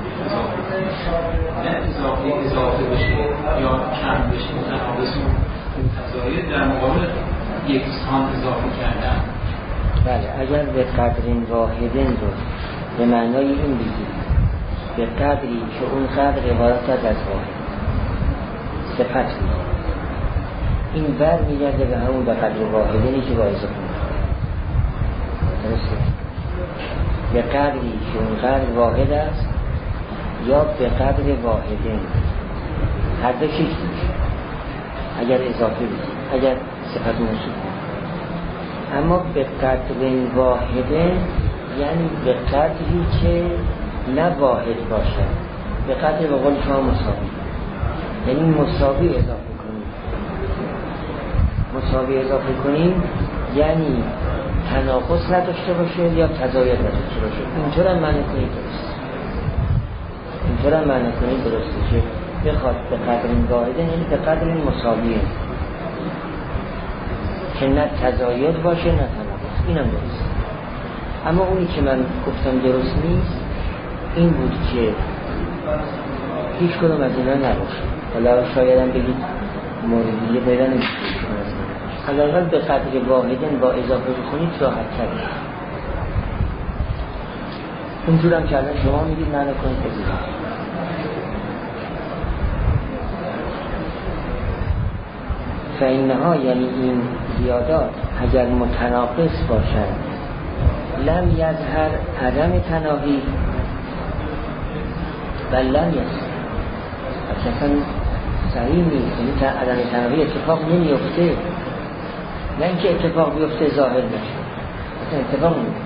نه اضافه بشه یا کم بشه، متناقض و متضاد در مقابل یکسان اضافه کردن. بله، اگر به قدر واحدن رو به معنای این بگیرید به قدری که اون قدر عبارت از واحد صفت میگه، این بر میگرده به همون به قدر واحدنی که با اضافه درسته، به قدری که اون قدر واحد است یا به قدر واحدن، هر دو چیز میشه اگر اضافه بگید، اگر صفت موصوف. اما به قدر واحدن یعنی به قدری که نه واحد باشد، به قدر به قول شما مساوی، یعنی مساوی اضافه کنیم. مساوی اضافه کنیم یعنی تناقض نداشته باشه یا تضاد نداشته باشه. اینطور هم معنی کنید درست، اینطور هم معنی کنید درسته که بخواد به قدر واحد یعنی به قدر مساویه که نه تضاد باشه نه تناقض، اینم درست. اما اونی که من گفتم درست نیست این بود که هیچ کدوم از اینا نباشه. حالا شاید هم بگید موردیه پیدا نمیشه، حداقل به قدر واحدن با اضافه بخونید راحت تره. اونجور هم که الان شما میگید معنی کنید بگید. فإنها یعنی این زیادات اگر متناقص باشند لم یظهر عدم تناهی و لم یظهر اصلا صحیح نیست، این عدم تناهی اتفاق نمیفته، نه اینکه اتفاق بیفته ظاهر نشه، اصلا اتفاق نمیفته.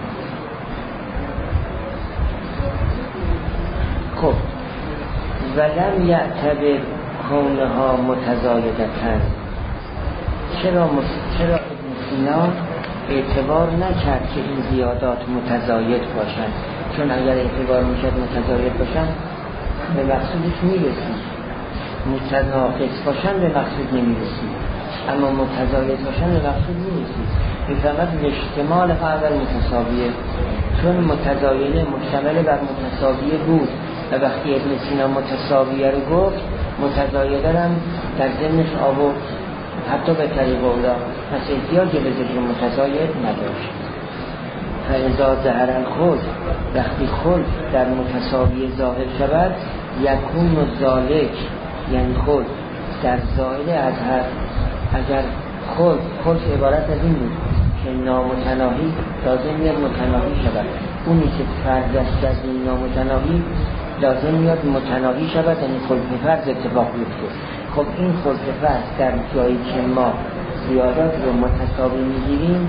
خب ولم یعتبر کونها متزایدتن، چرا ابن سینا اعتبار نکرد که این زیادات متزاید باشن؟ چون اگر اعتبار میشد متزاید باشن به مقصودش میرسید، متناقص باشن به مقصود نمیرسید، اما متزاید باشن به مقصود میرسید. میفهمد احتمال اول متساویه، چون متزایده مشتمل بر متساویه بود و وقتی ابن سینا متساویه رو گفت متزایده هم در ذهنش آورد حتی به طریق اولا، پس احتیاج به ذکر متزاید نداشت. فاذا ظهر الخلف، وقتی خلف در متساویه ظاهر شود یکون ذالک، یعنی خلف در ظاهر اظهر. اگر خلف عبارت از این بود که نامتناهی لازم میاد متناهی شود، اونی که فرد است از این نامتناهی لازم میاد متناهی شود، یعنی خلف فرض اتفاق بیفته. خب این خلف فرض در جایی که ما زیادات رو متساوی میگیریم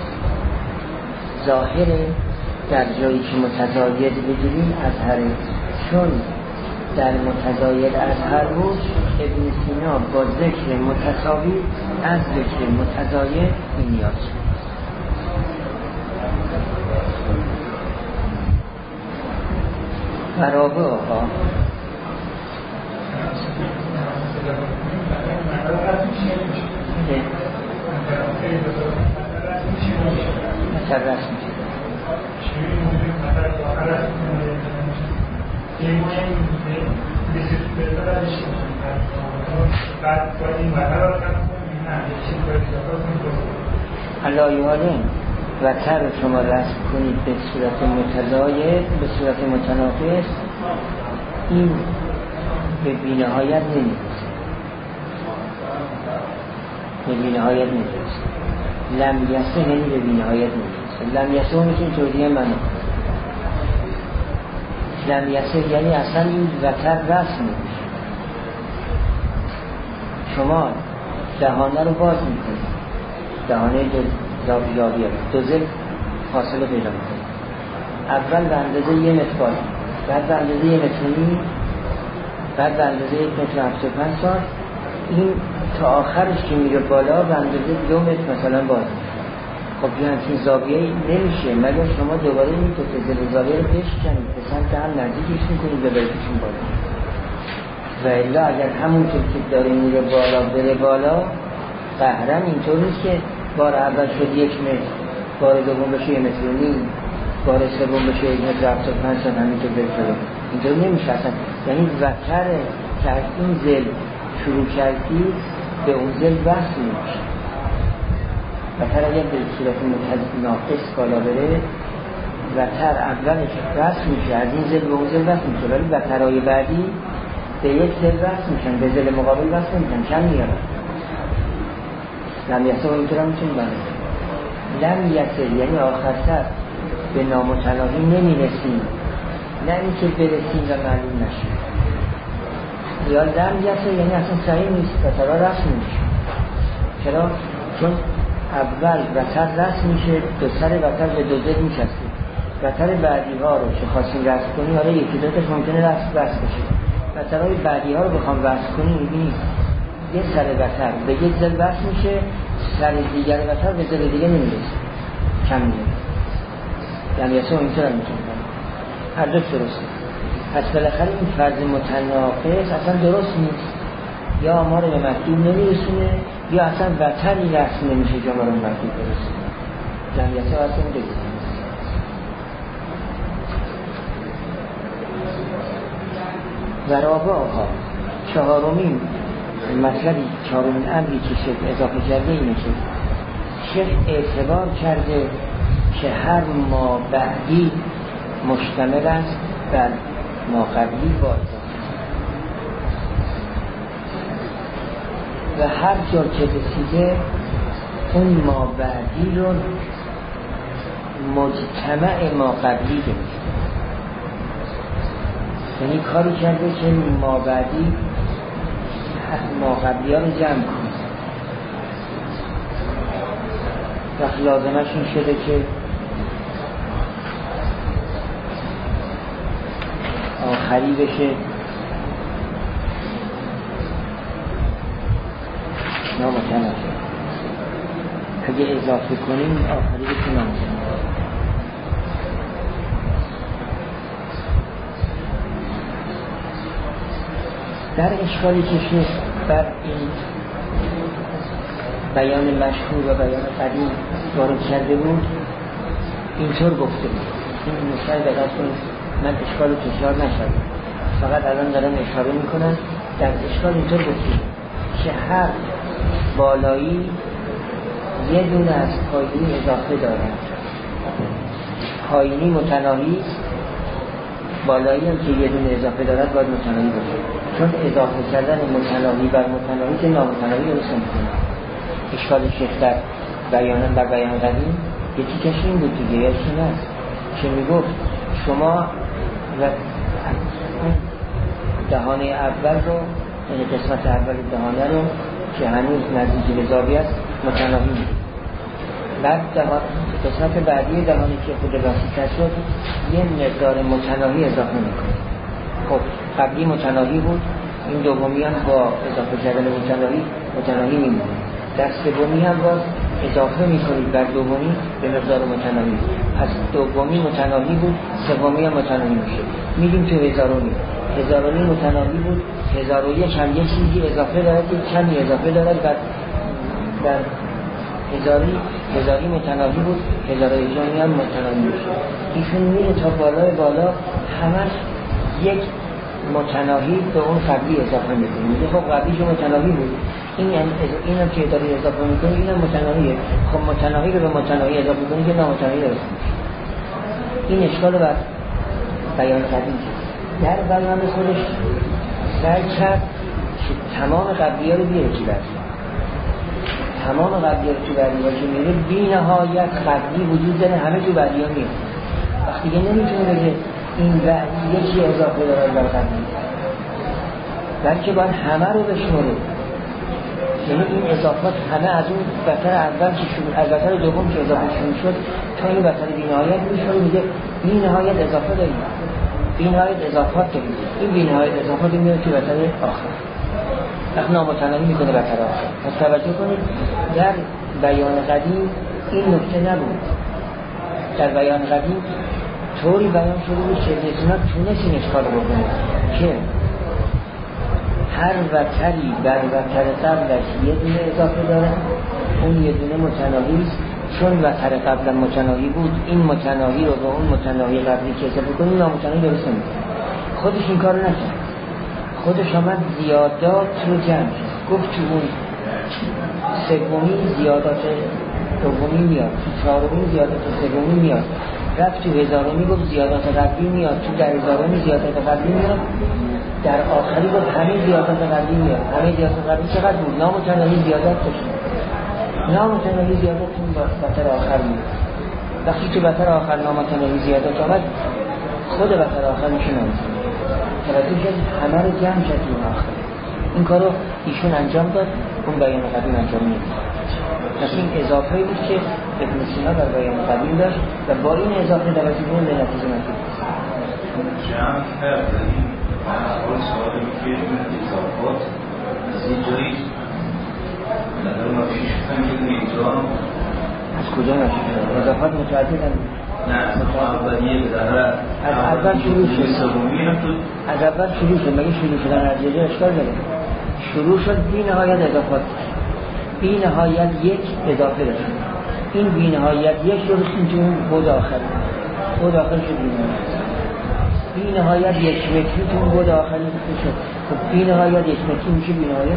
ظاهره، در جایی که متزاید بگیریم اظهره. چون در متزاید اظهر بود ابن سینا با ذکر متساوی از ذکر متزاید میاد. مرابع ها مثل رسم علایه‌الین و تر شما رسم کنید به صورت متزاید به صورت متناقص، این به بی‌نهایت نمی‌رسه، به بی‌نهایت نمی‌رسه. لم یسه یعنی به بی‌نهایت نمی‌رسه. لم یسه اونی که توضیح منه، لم یسه یعنی اصلا این وتر رسم نمیشه. شما دهانه رو باز میکنید، دهانه دو زل فاصله پیدا میکنید، اول به اندازه 1 متر باز، بعد به اندازه 1 متر نیم، بعد به اندازه 1 متر 75 سانت، این تا آخرش که میره بالا به اندازه 2 متر مثلا باز. خب یه همچین زاویه‌ای نمیشه مگر شما دوباره این تو زل زاویه رو بشکنید به سمت هم نزدیکش میکنید به بریدشون بالا. و الا اگر همونطور که داره میره بالا بره بالا، قهرن اینطور نیست که بار اول شد 1 متر، بار دوم بشه 1 متر و نیم، بار سوم بشه 1 متر 75 سانت، همینطور بره جلو. اینطور نمیشه اصلا. یعنی وتر که از این زل شروع کردی به اون زل وصل میشه. وتر اگر به صورت ناقص بالا بره وتر اولش وصل میشه، از این زل به اون زل وصل میشه، ولی وترهای بعدی به یک زل وصل میشن، به زل مقابل وصل میشن، چند میارن. لم یسه و اینطور هم میتونی بنده. لم یسه یعنی آخر سر به نامتناهی نمیرسیم، نه اینکه برسیم و معلوم نشیم. یا لم یسه یعنی اصلا صحیح نیست، وترها رسم میشه. چرا؟ چون اول وتر رسم میشه، دو سر وتر به دو زل میشسته، وتر بعدی ها رو که خواستیم رسم کنی، حالا یکی دوتاش ممکنه رسم بشه، وترهای بعدی ها رو بخوام رسم کنی میبینید یه سر وتر به یک زل رسم میشه، سر دیگر وتر به زل دیگه نمیرسه، کم میره. یعنی اصلا اینطور هم میتونیم هر دو درسته. پس بالاخره این فرض متناقض اصلا درست نیست، یا ما رو به مطلوب نمیرسونه یا اصلا وتری رسم نمیشه که ما رو به مطلوب برسونه. جمعیت ها اصلا بگید و رابعها چهارمین مطلبی، چهارمین امری که شیخ اضافه کرده اینه که شیخ اعتبار کرده که هر ما بعدی مشتمل است بر ما قبلی با اضافه. و هر جا که رسیده اون ما بعدی رو مجتمع ما قبلی دارید، یعنی کاری کرده که ما بعدی ما قبلی ها رو جمع کنه. وقت لازمش این شده که آخری بشه نامتناسب، اگه اضافه کنیم آخری بشه نامتناسب. در اشکالی که شد بر این بیان مشهور و بیان قدیم وارد کرده بود اینطور گفته بود، این نکته دقت کنید، من اشکال رو تکرار نشدم، فقط الان دارم اشاره میکنم. در اشکال اینطور گفته که هر بالایی یه دونه از پایینی اضافه دارد. پایینی متناهی، بالایی هم که یه دونه اضافه دارد باید متناهی باشه، چون اضافه کردن متناهی بر متناهی که نامتناهی درست نمی‌کنه. اشکال شیخ در بیان قدیم یکی کشی این بود دیگه، یکی نه که میگفت شما و دهانه اول رو، یعنی قسمت اول دهانه رو که هنوز نزدیک به زاویه است متناهی می‌کنه، بعد قسمت بعدی دهانی که خود وسیع‌تر شد یه مقدار متناهی اضافه میکنه. خب قبلی متناهی بود، این دومی هم با اضافه کردن متناهی میمونه. در سومی هم باز اضافه میکنید بر دومی به مقدار متناهی. پس دومی متناهی بود، سومی هم متناهی میشه. میریم تو هزارونی متناهی بود، 1001 هم یه چیزی اضافه دارد، یک کمی اضافه دارد. در هزاری متناهی بود، 1001 هم متناهی میشه. ایشون میره تا بالا همش یک متناهی به اون قبلی اضافه میکنه. میگه خب قبلی جو متناهی بود، اینم که داری اضافه میکنه اینم متناهیه. خب متناهی رو به متناهی اضافه کنی که نامتناهی درست میشه. این اشکال بر بیان قدیم در بیان خودش سعی کرد که تمام قبلی ها رو بیاره چی برد. تمام قبلی ها تو بعدی ها که میره بی نهایت قبلی وجود داره، همه تو بعدی ها میره. وقتی که نمیتونه بگه این یکی اضافه داره بر قبلی، بلکه باید همه رو بشماره. یعنی این اضافات همه از اون وتر اول که شروع، از وتر دوم که اضافه شروع شد تا این وتر بی نهایت میشه، میگه بی نهایت اضافه داریم، بی نهایت اضافات داریم. این بی نهایت اضافات میاد تو وتر آخر، وقت نامتناهی میکنه وتر آخر. پس توجه کنید در بیان قدیم این نکته نبود. در بیان قدیم طوری بیان شده بود که نسینا تونست این اشکال بکنه که هر وتری بر وتر قبلش یه دونه اضافه داره، اون یه دونه متناهی است. چون وتر قبل متناهی بود، این متناهی رو با اون متناهی قبلی که اضافه کنیم نامتناهی درست نمی‌کنه. خودش این کار نکرد، خودش آمد زیادات رو جمع کرد. گفت تو اون سومی زیادات دومی میاد، تو چهارمی زیادات سومی میاد، رفت تو هزارمی گفت زیادات قبلی میاد، تو در هزارمی زیادات قبلی میاد، در آخری گفت همه زیادات قبلی میاد. همه زیادات قبلی چقدر بود؟ نامتناهی زیادات داشت، نامتناهی زیادات تو وتر آخر میاد. وقتی تو وتر آخر نامتناهی زیادات آمد، خود وتر آخر میشه نامتناهی. توجه شد همه رو جمع کرد تو آخر. این کارو ایشون انجام داد، اون بیان قدیم انجام نمیداد. پس این اضافه بود که ابن سینا در بیان قدیم داشت و با این اضافه در رسیدن به نتیجه نتیجه جمع کرد. اول سوال میگه اضافات از این جایی نظر ما پیش کنیم که اینجا از کجا نشید؟ اضافات متعدد هم نه اولیه به ظاهر از اول شروع شد. از اول شروع شد. مگه شروع شدن از جایی اشکال داره؟ شروع شد بی نهایت اضافات، بی نهایت یک اضافه داشت. این بی نهایت یک رو رسیم تو اون بود آخر، بود آخر شد بی نهایت یک متری تو اون بود آخری شد. خب بی نهایت یک متری میشه بی نهایت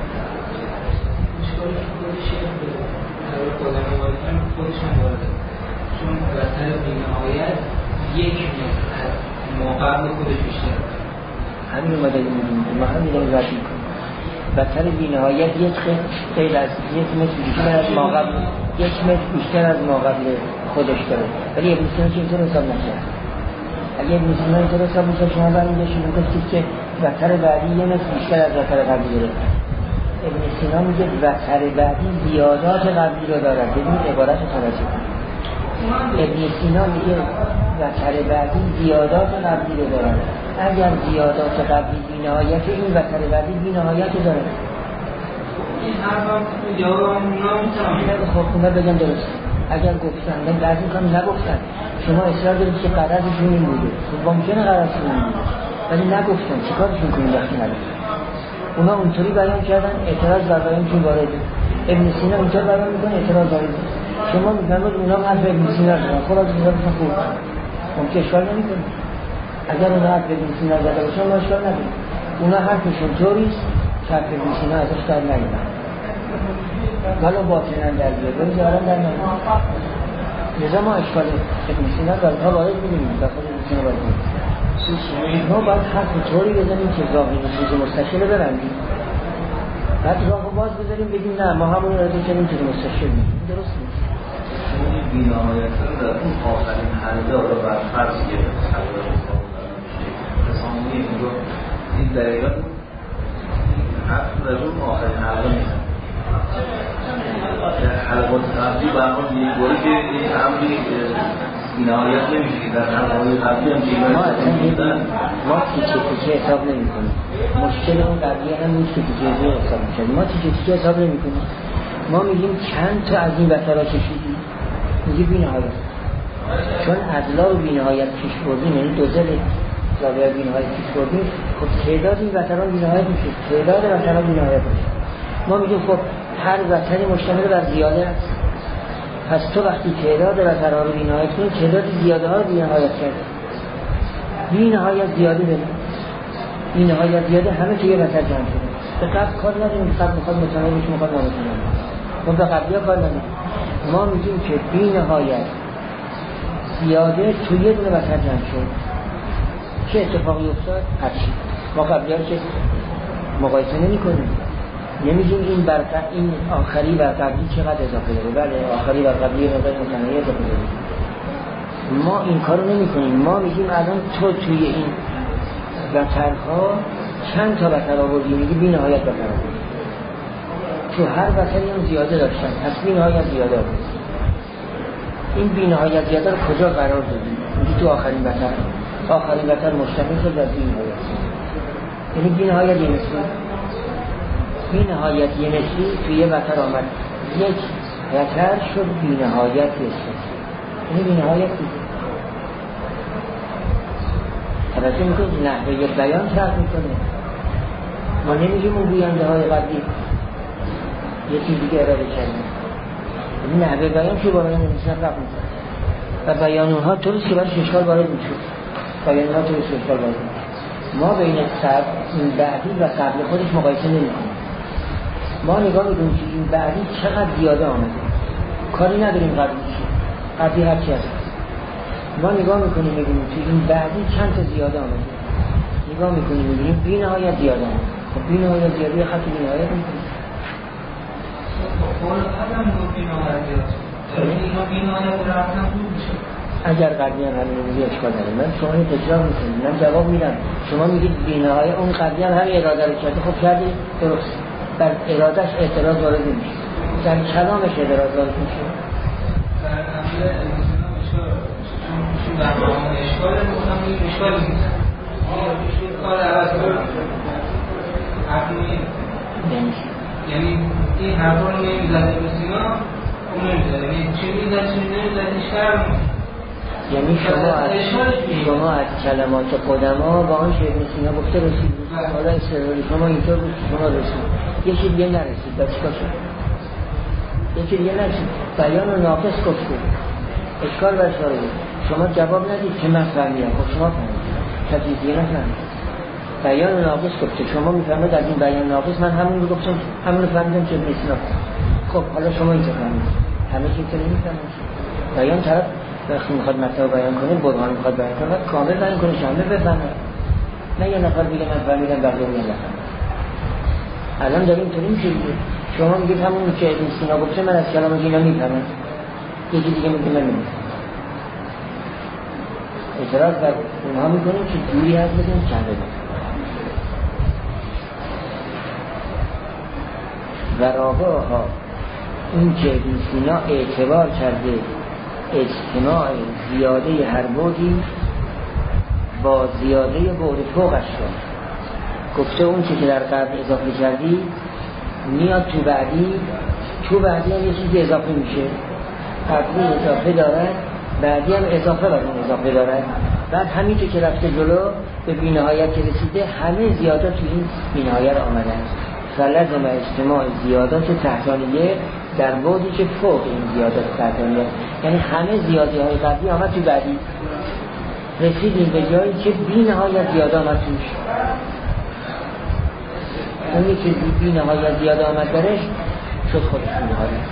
خودشان وارده، چون وتر بی نهایت یک متر از موقع خودش بیشتر. همین رو مدلی میدونیم، ما همین رو رد میکنیم. وتر بی‌نهایت یک خیلی از یک متر بیشتر از ما قبل، یک متر بیشتر از ما قبل خودش داره. ولی ابن سینا که اینطور حساب نشد. اگه ابن سینا اینطور حساب میشه شما برمی‌گشتید میگفتید که وتر بعدی یه متر بیشتر از وتر قبلی داره. ابن سینا میگه وتر بعدی زیادات قبلی رو داره. ببینید عبارت توجه کنید. ابن سینا میگه وتر بعدی زیادات قبلی رو داره. اگر زیادات قبلی بی‌نهایت، این وتر بعدی بی‌نهایت داره. این حرفم جواب نمیتونم. خب اونا بگم درست. اگر گفتن من بعضی کام نگفتن، شما اصرار دارید که قرارشون این بوده. خب ممکنه قرارشون این بوده، ولی نگفتن. چیکارشون کنیم وقتی نگفتن؟ اونا اونطوری بیان کردن، اعتراض بر بیانشون وارده. ابن سینا اونطور بیان میکنه، اعتراض وارده. شما میفهمید اونا حرف ابن سینا دارن، خلاص میذارن خوب. ممکن اشکال نمیکنه. اگر اونا حرف ابن سینا زده باشن ما اشکال نداره. اونا حرفشون طوریست که حرف ابن سینا ازش در نمیاد. ولو باطنن در بیاد ولی ظاهرا در نمیاد. لذا ما اشکال ابن سینا دارها وارد می‌بینیم، داخل ابن سینا وارد می‌بینیم. ما باید حرف طوری بزنیم که ظاهری چیز مستشل ببندیم. بعد راهو باز بذاریم بگیم نه ما همون رو راضی کردیم که مستشل می‌گیم. درست نیست. این بی‌نهایت رو در اون آخرین حلقه رو بر فرض گرفت. تسامحی میگه این دقیقاً حرف در اون آخرین حلقه نیست. حلقات قبلی برحال میگوری که این امری بی‌نهایت نمیشه که در حلقات قبلی هم ما تیکه حساب نمی کنیم. مشکل اون قبلی هم نیست که تیکه حساب میشه. ما تیکه حساب نمی کنیم. ما میگیم چند تا از این وترها کشیدیم، میگه بی‌نهایت. چون ادلا رو بی‌نهایت پیش بردیم، یعنی دوزل زاویه بی‌نهایت پیش بردیم، خب تعداد این وترها بی‌نهایت میشه، تعداد وترها بی‌نهایت میشه. ما میگیم خب هر وتری مشتمل بر زیاده است. پس تو وقتی تعداد وترها رو بی‌نهایت کنی، تعداد زیاده ها رو بی‌نهایت کرد. بی‌نهایت زیاده بده. بی‌نهایت زیاده همه توی وتر جمع شده. به قبل کار نداریم، قبل میخواد متناهی بشه، میخواد نامتناهی. ما به قبلی‌ها کار نداریم. ما میگیم که بی‌نهایت زیاده توی یه دونه وتر جمع شد. چه اتفاقی افتاد؟ هرچی. ما قبلی‌ها که مقایسه نمی‌کنیم. نمی‌گیم این آخری بر قبلی چقدر اضافه داره. بله آخری بر قبلی مقدار متناهی اضافه داره. ما این کارو نمی‌کنیم. ما میگیم الان تو توی این وترها چند تا وتر آوردی؟ میگی بی‌نهایت وتر آوردی. تو هر وتری هم زیاده داشتن، پس بی‌نهایت زیاده آوردی. این بی‌نهایت زیاده رو کجا قرار دادی؟ میگی تو آخرین وتر. آخرین وتر مشتمل شد از بی‌نهایت. یعنی بی‌نهایت یه نسبی. بی‌نهایت یه نسبی توی یه وتر آمد. یک وتر شد بی‌نهایت نسبی. یعنی بی‌نهایت دیگه. توجه میکنید نحوه بیان فرق میکنه. ما نمیگیم اون گوینده های قبلی یه چیز دیگه اراده کردیم. این نحوه بیان که باید نمیسن فرق میکنه و بیان اونها طوریست که برش اشکال وارد میشود. بیان اونها طوریست که اشکال وارد میشود. ما بین این بعدی و قبل خودش مقایسه نمیکنیم. ما نگاه میکنیم که این بعدی چقدر زیاده آمده. کاری نداریم قبلی هرچی هست. ما نگاه میکنیم میبینیم که این بعدی چند تا زیاده آمده. نگاه میکنیم میبینیم بی‌نهایت زیاده آمده. خب بی‌نهایت زیاده خط بی‌نهایت میکنیم. اگر قبلی هم همین میگه اشکال نداره. من شما این تکرار میکنیم، من جواب میدم. شما میگید بی‌نهایت اون قبلی هم همین اراده رو کرده. خب کردی درست. در ارادهش اعتراض وارد نمیشه. در کلامش اعتراض وارد میشه. در واقع اشکال میکنم این اشکال نیست. کار عوض کنم یعنی این حرفا رو نمیزده به سینا اون نمیزده. یعنی چه میزده چه نمیزده اشکال یعنی شما از کلمات قدما با آن ابن سینا گفته رسید. حالا استدلال شما اینطور بود که شما رسید. یکی دیگه نرسید. بعد چیکار شد؟ یکی دیگه نرسید. بیان ناقص گفته. اشکال برش وارد. شما جواب ندید که من فهمیدم. خب شما فهمید. کسی دیگه نفهمید. بیان ناقص گفته. شما میفهمید از این بیان ناقص من همون رو گفتم، همون رو فهمیدم که ابن سینا. خب حالا شما اینجا فهمید. همه چیز رو نمیفهمید. بیان طرف وقتی میخواد مطلب بیان کنه، برهان میخواد بیان کنه، کامل بیان کنه، شامل بفهمه. نه یه نفر بگه من فهمیدم بقیه نفهمید. الان داریم اینطوری میشه دیگه. شما میگید همون که ابن سینا گفته من از کلام اینا میفهمم، یکی دیگه میگه من نمیفهمم. اعتراض بر اونها میکنیم که دوری هست بدیم چند بدیم. و رابعها این که ابن سینا اعتبار کرده اجتماع زیاده هر بعدی با زیاده بعد فوقش شد. گفته اون که در قبل اضافه کردی میاد تو بعدی هم یه چیزی اضافه میشه، قبلی اضافه دارد بعدی هم اضافه بر اون اضافه دارد، بعد همین که رفته جلو به بی‌نهایت که رسیده همه زیادات تو این بی‌نهایت آمدن. فلزم اجتماع زیادات تحتانیه در بعدی که فوق این زیادات تحتانیه، یعنی همه زیادی های قبلی آمد تو بعدی، رسیدیم به جایی که بی‌نهایت زیاده آمد توش. اونی که بی‌نهایت زیاده آمد درش شد خودش بی‌نهایت.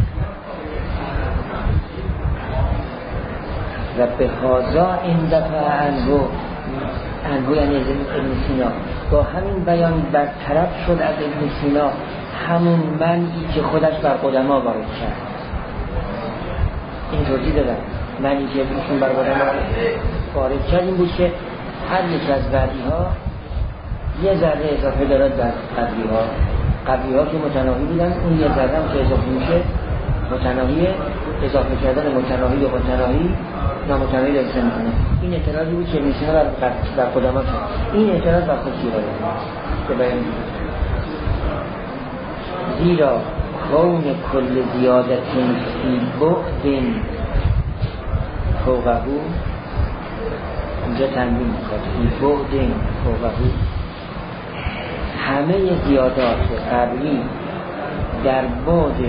و به هازا این دفعه انهو یعنی ابن سینا با همین بیان برطرف شد از ابن سینا همون منعی که خودش بر قدما وارد کرد. این توضیح دادم. منعی که ایشون بر قدما وارد کرد این بود که هر یک از بعدی ها یه ذره اضافه دارد بر قبلی ها که متناهی بودن، اون یه ذره هم که اضافه میشه متناهی، اضافه کردن متناهی و متناهی نامتناهی رو اضافه میکنه. این اعتراضی بود که میسینا بر قدما کرد. این اعتراض بر خود چی که بیان زیرا کون کل زیادت فی بعد فوقه اینجا تنبیه میکنه فی بعد فوقه همه زیادات قبلی در بعد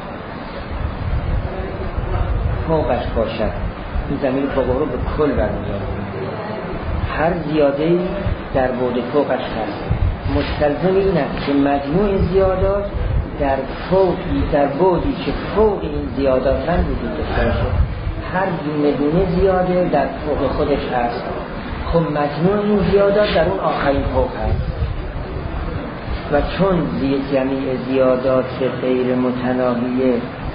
فوقش باشد. این زمین فوقه رو به کل برمی‌داره. هر زیاده‌ای در بعد فوقش هست. مستلزم این است که مجموع زیادات در بعدی که فوق این زیادات هم وجود داشته باشه. هر دونه زیاده در فوق خودش هست. خب مجموع این زیادات در اون آخرین فوق هست. و چون جمیع زیادات غیر متناهیه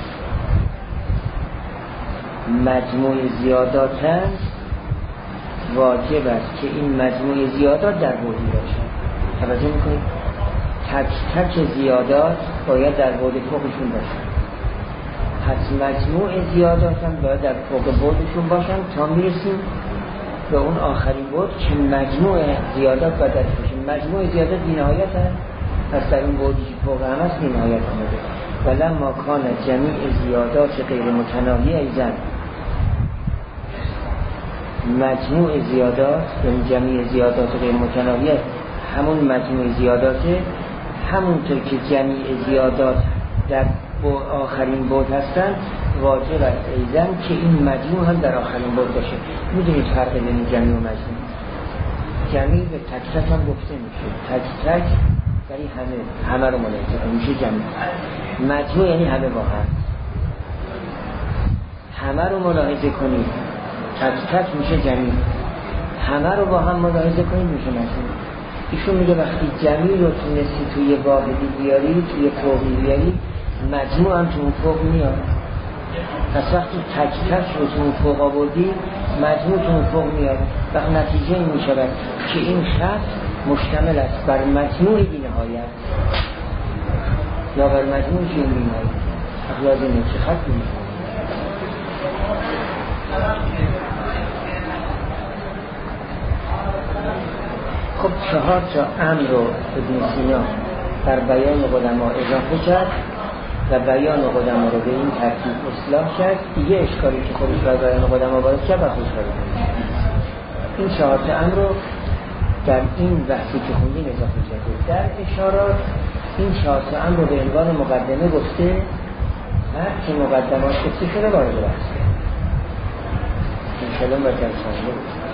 مجموع زیادات هست، واجب است که این مجموع زیادات در بعدی باشد. توجه میکنید؟ تک زیادات باید در بعد فوقشون باشن. پس مجموع زیادات هم باید در فوق بعدشون باشن تا میرسیم به اون آخرین بعد که مجموع زیادات باید درش باشن. مجموع زیادات بی‌نهایت هست، پس در اون بعدی که فوق هم هست بی‌نهایت آمده. ولما کان جمیع زیادات غیر متناهی ایزن، مجموع زیادات یعنی جمیع زیادات غیر متناهی همون مجموع زیاداته، همونطور که جمیع زیادات در آخرین بعد هستن واجب است ایزن که این مجموع هم در آخرین بعد باشه. میدونید فرق بین جمیع و مجموع؟ جمیع به تک تک هم گفته میشه، تک یعنی همه رو ملاحظه میشه جمیع. مجموع یعنی همه با همه رو ملاحظه کنید تک میشه جمیع، همه رو با هم ملاحظه کنید میشه مجموع. ایشون میگه وقتی جمیع رو تونستی توی واحدی بیاری، توی فوقی بیاری، مجموع هم تو اون فوق میاد. پس وقتی تک رو تو اون فوق آوردی، مجموع تو اون فوق میاد. وقت نتیجه این میشود که این خط مشتمل است بر مجموع بی نهایت یا بر مجموع بی نهایت. لازمه چه خط میشه؟ خب 4 امر رو ابن سینا در بیان قدما اضافه کرد و بیان قدما رو به این ترتیب اصلاح کرد. دیگه اشکالی که خودش بر بیان قدما وارد کرد و خودش وارد کرد. این 4 امر رو در این بحثی که خوندیم اضافه کرده. در اشارات این 4 امر رو به عنوان مقدمه گفته، بعد که مقدمات گفته شده وارد بحث کرد. این کلام بر جلسه